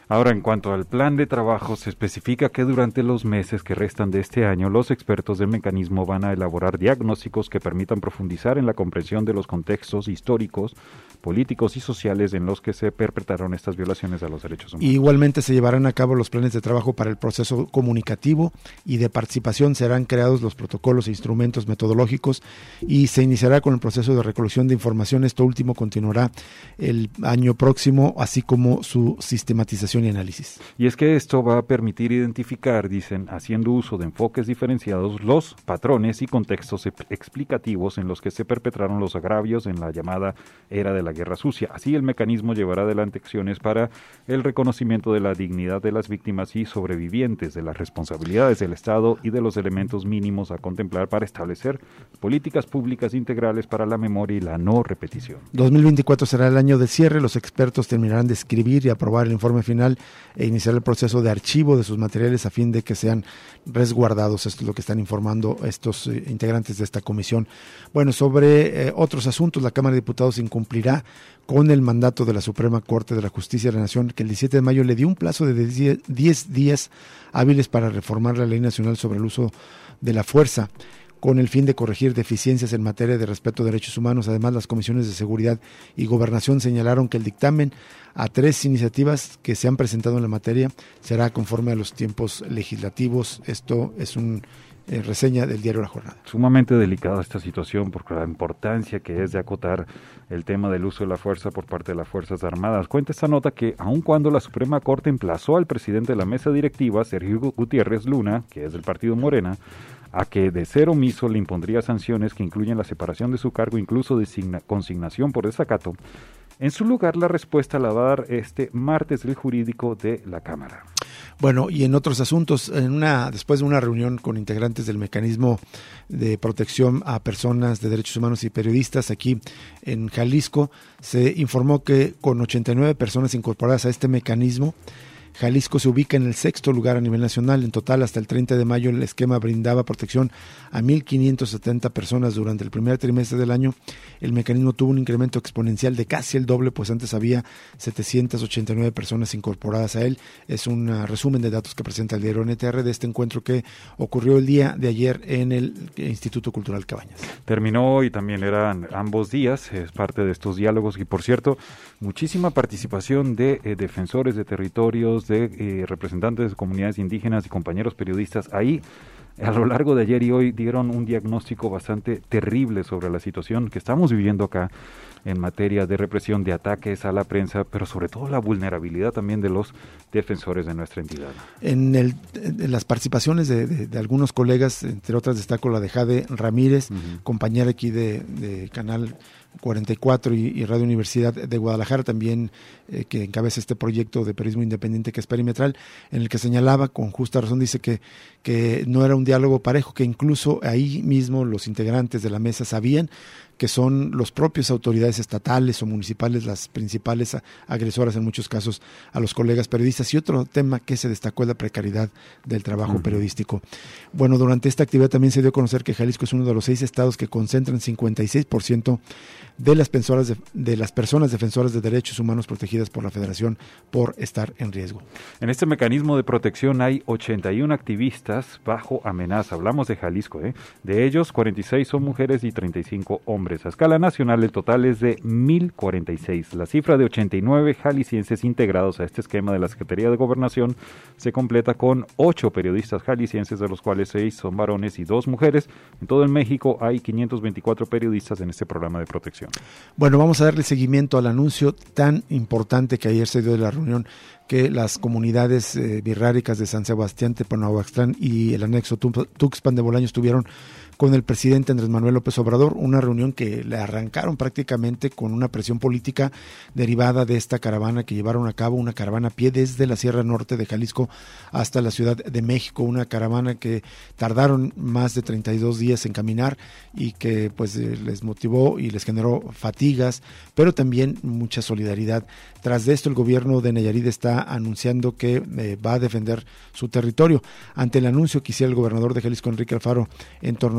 Ahora, en cuanto al plan de trabajo, se especifica que durante los meses que restan de este año, los expertos del mecanismo van a elaborar diagnósticos que permitan profundizar en la comprensión de los contextos históricos, políticos y sociales en los que se perpetraron estas violaciones a los derechos humanos. Igualmente se llevarán a cabo los planes de trabajo para el proceso comunicativo y de participación, serán creados los protocolos e instrumentos metodológicos y se iniciará con el proceso de recolección de información. Esto último continuará el año próximo, así como su sistematización y análisis. Y es que esto va a permitir identificar, dicen, haciendo uso de enfoques diferenciados, los patrones y contextos explicativos en los que se perpetraron los agravios en la llamada era de la guerra sucia. Así, el mecanismo llevará adelante acciones para el reconocimiento de la dignidad de las víctimas y sobrevivientes, de las responsabilidades del Estado y de los elementos mínimos a contemplar para establecer políticas públicas integrales para la memoria y la no repetición. dos mil veinticuatro será el año del cierre. Los expertos terminarán de escribir y aprobar el informe final e iniciar el proceso de archivo de sus materiales a fin de que sean resguardados. Esto es lo que están informando estos eh, integrantes de esta comisión. Bueno, sobre eh, otros asuntos, la Cámara de Diputados incumplirá con el mandato de la Suprema Corte de la Justicia de la Nación, que el diecisiete de mayo le dio un plazo de diez días hábiles para reformar la Ley Nacional sobre el uso de la fuerza, con el fin de corregir deficiencias en materia de respeto a derechos humanos. Además, las comisiones de Seguridad y Gobernación señalaron que el dictamen a tres iniciativas que se han presentado en la materia será conforme a los tiempos legislativos. Esto es un eh, reseña del diario La Jornada. Sumamente delicada esta situación por la importancia que es de acotar el tema del uso de la fuerza por parte de las Fuerzas Armadas. Cuenta esta nota que, aun cuando la Suprema Corte emplazó al presidente de la mesa directiva, Sergio Gutiérrez Luna, que es del partido Morena, a que de ser omiso le impondría sanciones que incluyen la separación de su cargo, incluso designa, consignación por desacato, en su lugar la respuesta la va a dar este martes el jurídico de la Cámara. Bueno, y en otros asuntos, en una después de una reunión con integrantes del mecanismo de protección a personas de derechos humanos y periodistas aquí en Jalisco, se informó que con ochenta y nueve personas incorporadas a este mecanismo, Jalisco se ubica en el sexto lugar a nivel nacional. En total, hasta el treinta de mayo, el esquema brindaba protección a mil quinientas setenta personas durante el primer trimestre del año. El mecanismo tuvo un incremento exponencial de casi el doble, pues antes había setecientas ochenta y nueve personas incorporadas a él. Es un uh, resumen de datos que presenta el diario N T R de este encuentro que ocurrió el día de ayer en el Instituto Cultural Cabañas. Terminó hoy, también eran ambos días, es parte de estos diálogos y, por cierto, muchísima participación de eh, defensores de territorios, de eh, representantes de comunidades indígenas y compañeros periodistas. Ahí, a lo largo de ayer y hoy, dieron un diagnóstico bastante terrible sobre la situación que estamos viviendo acá en materia de represión, de ataques a la prensa, pero sobre todo la vulnerabilidad también de los defensores de nuestra entidad. En, el, en las participaciones de, de, de algunos colegas, entre otras destaco la de Jade Ramírez, uh-huh. compañera aquí de, de Canal cuarenta y cuatro y, y Radio Universidad de Guadalajara, también eh, que encabeza este proyecto de periodismo independiente que es Perimetral, en el que señalaba, con justa razón, dice que, que no era un diálogo parejo, que incluso ahí mismo los integrantes de la mesa sabían que son los propios autoridades estatales o municipales las principales agresoras en muchos casos a los colegas periodistas. Y otro tema que se destacó es la precariedad del trabajo uh-huh. periodístico. Bueno, durante esta actividad también se dio a conocer que Jalisco es uno de los seis estados que concentran cincuenta y seis por ciento de las pensoras de, de las personas defensoras de derechos humanos protegidas por la Federación por estar en riesgo. En este mecanismo de protección hay ochenta y uno activistas bajo amenaza. Hablamos de Jalisco, ¿eh? De ellos, cuarenta y seis son mujeres y treinta y cinco hombres. A escala nacional, el total es de mil cuarenta y seis. La cifra de ochenta y nueve jaliscienses integrados a este esquema de la Secretaría de Gobernación se completa con ocho periodistas jaliscienses, de los cuales seis son varones y dos mujeres. En todo el México hay quinientos veinticuatro periodistas en este programa de protección. Bueno, vamos a darle seguimiento al anuncio tan importante que ayer se dio de la reunión que las comunidades eh, birráricas de San Sebastián, Tepanahuaxtlán y el anexo Tuxpan de Bolaños tuvieron con el presidente Andrés Manuel López Obrador, una reunión que le arrancaron prácticamente con una presión política derivada de esta caravana que llevaron a cabo, una caravana a pie desde la Sierra Norte de Jalisco hasta la Ciudad de México, una caravana que tardaron más de treinta y dos días en caminar y que pues eh, les motivó y les generó fatigas, pero también mucha solidaridad. Tras de esto, el gobierno de Nayarit está anunciando que eh, va a defender su territorio. Ante el anuncio que hiciera el gobernador de Jalisco, Enrique Alfaro, en torno a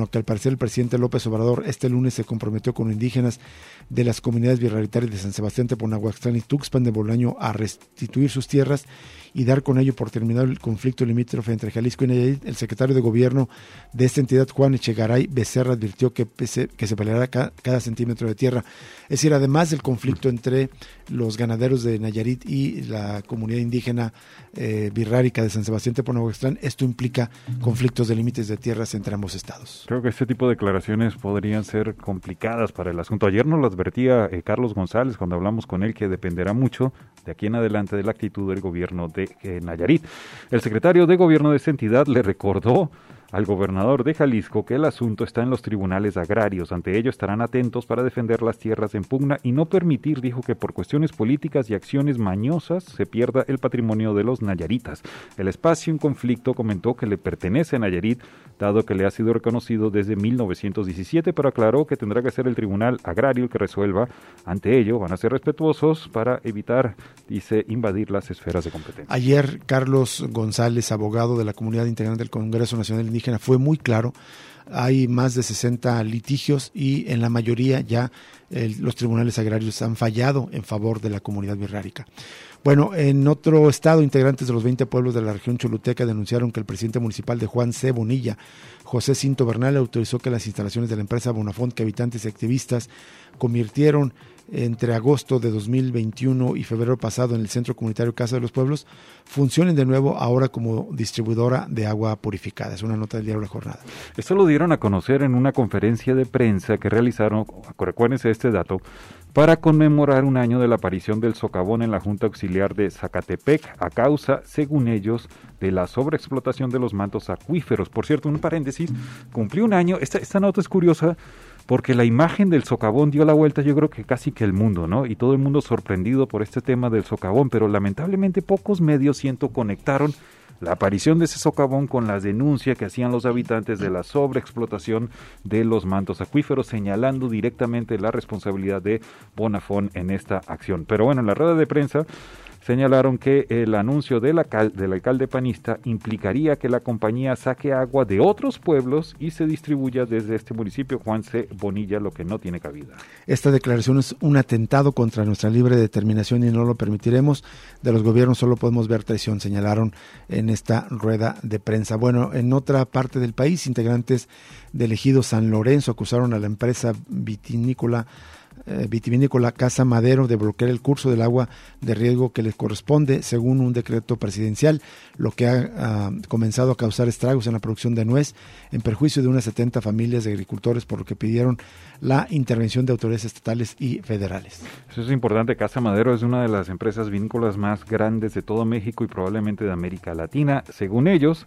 que al parecer el presidente López Obrador este lunes se comprometió con indígenas de las comunidades birraritarias de San Sebastián, Teponahuaxtlán y Tuxpan de Bolaño a restituir sus tierras y dar con ello por terminado el conflicto limítrofe entre Jalisco y Nayarit. El secretario de gobierno de esta entidad, Juan Echegaray Becerra, advirtió que, se, que se peleará cada, cada centímetro de tierra. Es decir, además del conflicto entre los ganaderos de Nayarit y la comunidad indígena eh, birrárica de San Sebastián, Teponahuaxtlán, esto implica conflictos de límites de tierras entre ambos estados. Creo que este tipo de declaraciones podrían ser complicadas para el asunto. Ayer nos lo advertía eh, Carlos González cuando hablamos con él, que dependerá mucho de aquí en adelante de la actitud del gobierno de eh, Nayarit. El secretario de gobierno de esta entidad le recordó al gobernador de Jalisco que el asunto está en los tribunales agrarios. Ante ello estarán atentos para defender las tierras en pugna y no permitir, dijo, que por cuestiones políticas y acciones mañosas se pierda el patrimonio de los nayaritas. El espacio en conflicto, comentó, que le pertenece a Nayarit, dado que le ha sido reconocido desde mil novecientos diecisiete, pero aclaró que tendrá que ser el tribunal agrario el que resuelva. Ante ello van a ser respetuosos para evitar, dice, invadir las esferas de competencia. Ayer Carlos González, abogado de la comunidad integrante del Congreso Nacional Indígena, fue muy claro. Hay más de sesenta litigios y en la mayoría ya eh, los tribunales agrarios han fallado en favor de la comunidad birrárica. Bueno, en otro estado, integrantes de los veinte pueblos de la región choluteca denunciaron que el presidente municipal de Juan C. Bonilla, José Cinto Bernal, autorizó que las instalaciones de la empresa Bonafont, que habitantes y activistas convirtieron entre agosto de dos mil veintiuno y febrero pasado en el Centro Comunitario Casa de los Pueblos, funcionen de nuevo ahora como distribuidora de agua purificada. Es una nota del diario La Jornada. Esto lo dieron a conocer en una conferencia de prensa que realizaron, recuérdense este dato, para conmemorar un año de la aparición del socavón en la Junta Auxiliar de Zacatepec, a causa, según ellos, de la sobreexplotación de los mantos acuíferos. Por cierto, un paréntesis, cumplió un año. Esta, esta nota es curiosa, porque la imagen del socavón dio la vuelta, yo creo que casi que el mundo, ¿no? Y todo el mundo sorprendido por este tema del socavón, pero lamentablemente pocos medios, siento, conectaron la aparición de ese socavón con la denuncia que hacían los habitantes de la sobreexplotación de los mantos acuíferos, señalando directamente la responsabilidad de Bonafont en esta acción. Pero bueno, en la rueda de prensa señalaron que el anuncio del, alcal- del alcalde panista implicaría que la compañía saque agua de otros pueblos y se distribuya desde este municipio, Juan C. Bonilla, lo que no tiene cabida. Esta declaración es un atentado contra nuestra libre determinación y no lo permitiremos. De los gobiernos solo podemos ver traición, señalaron en esta rueda de prensa. Bueno, en otra parte del país, integrantes del ejido San Lorenzo acusaron a la empresa vitinícola Eh, vitivinícola Casa Madero de bloquear el curso del agua de riego que les corresponde según un decreto presidencial, lo que ha uh, comenzado a causar estragos en la producción de nuez en perjuicio de unas setenta familias de agricultores, por lo que pidieron la intervención de autoridades estatales y federales. Eso es importante. Casa Madero es una de las empresas vinícolas más grandes de todo México y probablemente de América Latina, según ellos.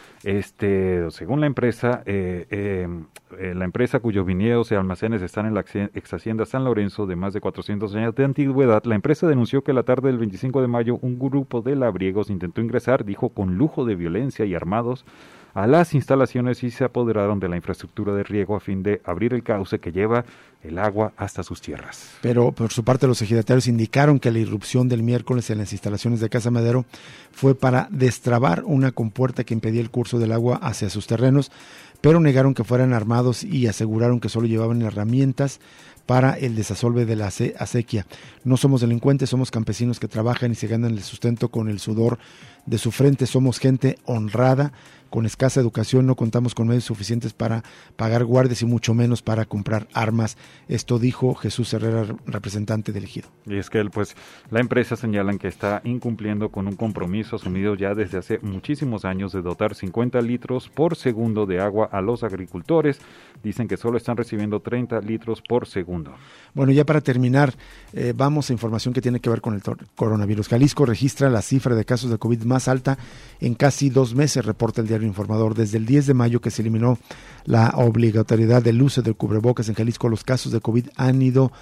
Este, según la empresa, eh, eh, eh, la empresa cuyos viñedos y almacenes están en la ex hacienda San Lorenzo de más de cuatrocientos años de antigüedad, la empresa denunció que la tarde del veinticinco de mayo un grupo de labriegos intentó ingresar, dijo, con lujo de violencia y armados, a las instalaciones y se apoderaron de la infraestructura de riego a fin de abrir el cauce que lleva el agua hasta sus tierras. Pero por su parte los ejidatarios indicaron que la irrupción del miércoles en las instalaciones de Casa Madero fue para destrabar una compuerta que impedía el curso del agua hacia sus terrenos, pero negaron que fueran armados y aseguraron que solo llevaban herramientas para el desasolve de la acequia. No somos delincuentes, somos campesinos que trabajan y se ganan el sustento con el sudor de su frente. Somos gente honrada, con escasa educación, no contamos con medios suficientes para pagar guardias y mucho menos para comprar armas. Esto dijo Jesús Herrera, representante del ejido. Y es que pues la empresa señalan que está incumpliendo con un compromiso asumido ya desde hace muchísimos años de dotar cincuenta litros por segundo de agua a los agricultores. Dicen que solo están recibiendo treinta litros por segundo. Bueno, ya para terminar, eh, vamos a información que tiene que ver con el coronavirus. Jalisco registra la cifra de casos de COVID más alta en casi dos meses, reporta el diario Informador. Desde el diez de mayo que se eliminó la obligatoriedad del uso del cubrebocas en Jalisco, los casos de COVID han ido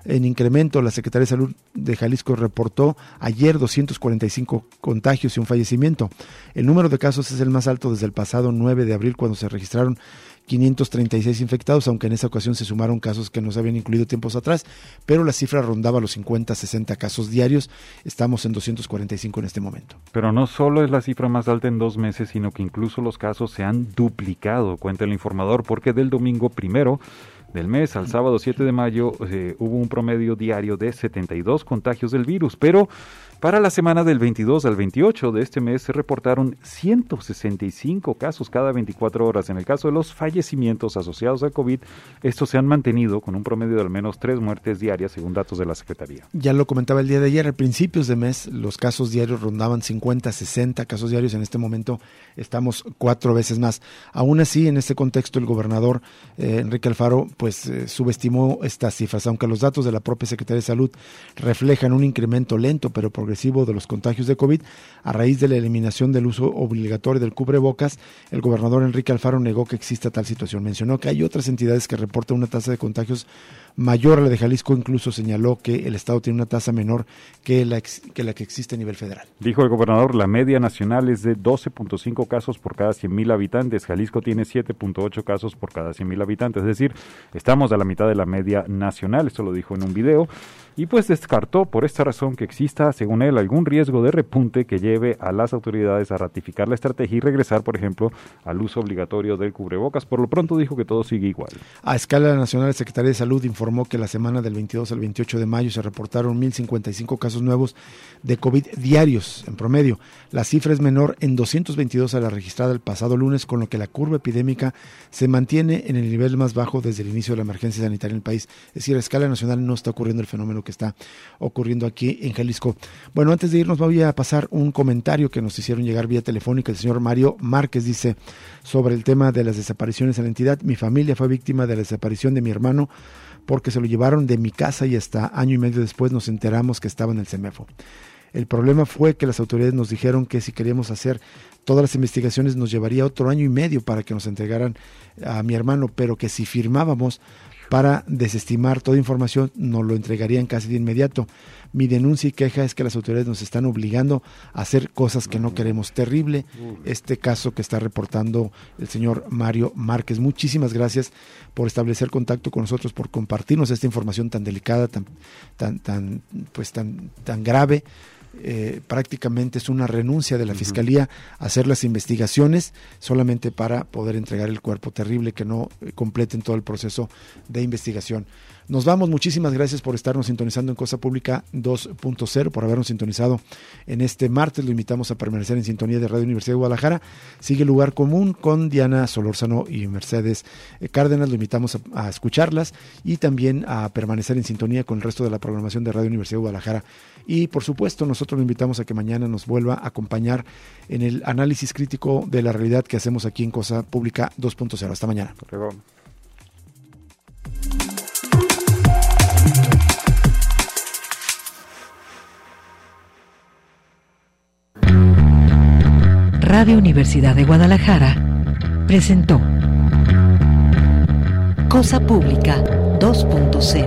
en incremento. La Secretaría de Salud de Jalisco reportó ayer doscientos cuarenta y cinco contagios y un fallecimiento. El número de casos es el más alto desde el pasado nueve de abril, cuando se registraron quinientos treinta y seis infectados, aunque en esa ocasión se sumaron casos que no se habían incluido tiempos atrás, pero la cifra rondaba los cincuenta, sesenta casos diarios. Estamos en doscientos cuarenta y cinco en este momento. Pero no solo es la cifra más alta en dos meses, sino que incluso los casos se han duplicado, cuenta el informador, porque del domingo primero del mes al sábado siete de mayo eh, hubo un promedio diario de setenta y dos contagios del virus, pero para la semana del veintidós al veintiocho de este mes se reportaron ciento sesenta y cinco casos cada veinticuatro horas. En el caso de los fallecimientos asociados al COVID, estos se han mantenido con un promedio de al menos tres muertes diarias, según datos de la Secretaría. Ya lo comentaba el día de ayer, a principios de mes los casos diarios rondaban cincuenta, sesenta casos diarios. En este momento estamos cuatro veces más. Aún así, en este contexto, el gobernador eh, Enrique Alfaro pues eh, subestimó estas cifras, aunque los datos de la propia Secretaría de Salud reflejan un incremento lento pero progresivo de los contagios de COVID a raíz de la eliminación del uso obligatorio del cubrebocas. El gobernador Enrique Alfaro negó que exista tal situación. Mencionó que hay otras entidades que reportan una tasa de contagios mayor a la de Jalisco. Incluso señaló que el estado tiene una tasa menor que la, que la que existe a nivel federal. Dijo el gobernador, la media nacional es de doce punto cinco casos por cada cien mil habitantes. Jalisco tiene siete punto ocho casos por cada cien mil habitantes. Es decir, estamos a la mitad de la media nacional. Esto lo dijo en un video. Y pues descartó por esta razón que exista, según él, algún riesgo de repunte que lleve a las autoridades a ratificar la estrategia y regresar, por ejemplo, al uso obligatorio del cubrebocas. Por lo pronto dijo que todo sigue igual. A escala nacional, la Secretaría de Salud informó que la semana del veintidós al veintiocho de mayo se reportaron mil cincuenta y cinco casos nuevos de COVID diarios en promedio. La cifra es menor en doscientos veintidós a la registrada el pasado lunes, con lo que la curva epidémica se mantiene en el nivel más bajo desde el inicio de la emergencia sanitaria en el país. Es decir, a escala nacional no está ocurriendo el fenómeno que está ocurriendo aquí en Jalisco. Bueno, antes de irnos voy a pasar un comentario que nos hicieron llegar vía telefónica. El señor Mario Márquez dice sobre el tema de las desapariciones en la entidad: mi familia fue víctima de la desaparición de mi hermano porque se lo llevaron de mi casa y hasta año y medio después nos enteramos que estaba en el CEMEFO. El problema fue que las autoridades nos dijeron que si queríamos hacer todas las investigaciones nos llevaría otro año y medio para que nos entregaran a mi hermano, pero que si firmábamos para desestimar toda información nos lo entregarían casi de inmediato. Mi denuncia y queja es que las autoridades nos están obligando a hacer cosas que no queremos. Terrible este caso que está reportando el señor Mario Márquez. Muchísimas gracias por establecer contacto con nosotros, por compartirnos esta información tan delicada, tan, tan, tan, pues tan, tan grave. Eh, prácticamente es una renuncia de la uh-huh. Fiscalía a hacer las investigaciones solamente para poder entregar el cuerpo. Terrible que no eh, completen todo el proceso de investigación. Nos vamos, muchísimas gracias por estarnos sintonizando en Cosa Pública dos punto cero, por habernos sintonizado en este martes. Lo invitamos a permanecer en sintonía de Radio Universidad de Guadalajara. Sigue Lugar Común con Diana Solórzano y Mercedes Cárdenas. Lo invitamos a, a escucharlas y también a permanecer en sintonía con el resto de la programación de Radio Universidad de Guadalajara. Y por supuesto, nosotros lo invitamos a que mañana nos vuelva a acompañar en el análisis crítico de la realidad que hacemos aquí en Cosa Pública dos punto cero. Hasta mañana. Radio Universidad de Guadalajara presentó Cosa Pública dos punto cero.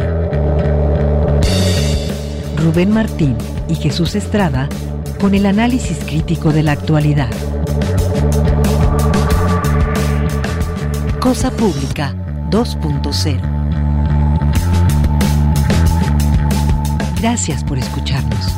Rubén Martín y Jesús Estrada con el análisis crítico de la actualidad. Cosa Pública dos punto cero. Gracias por escucharnos.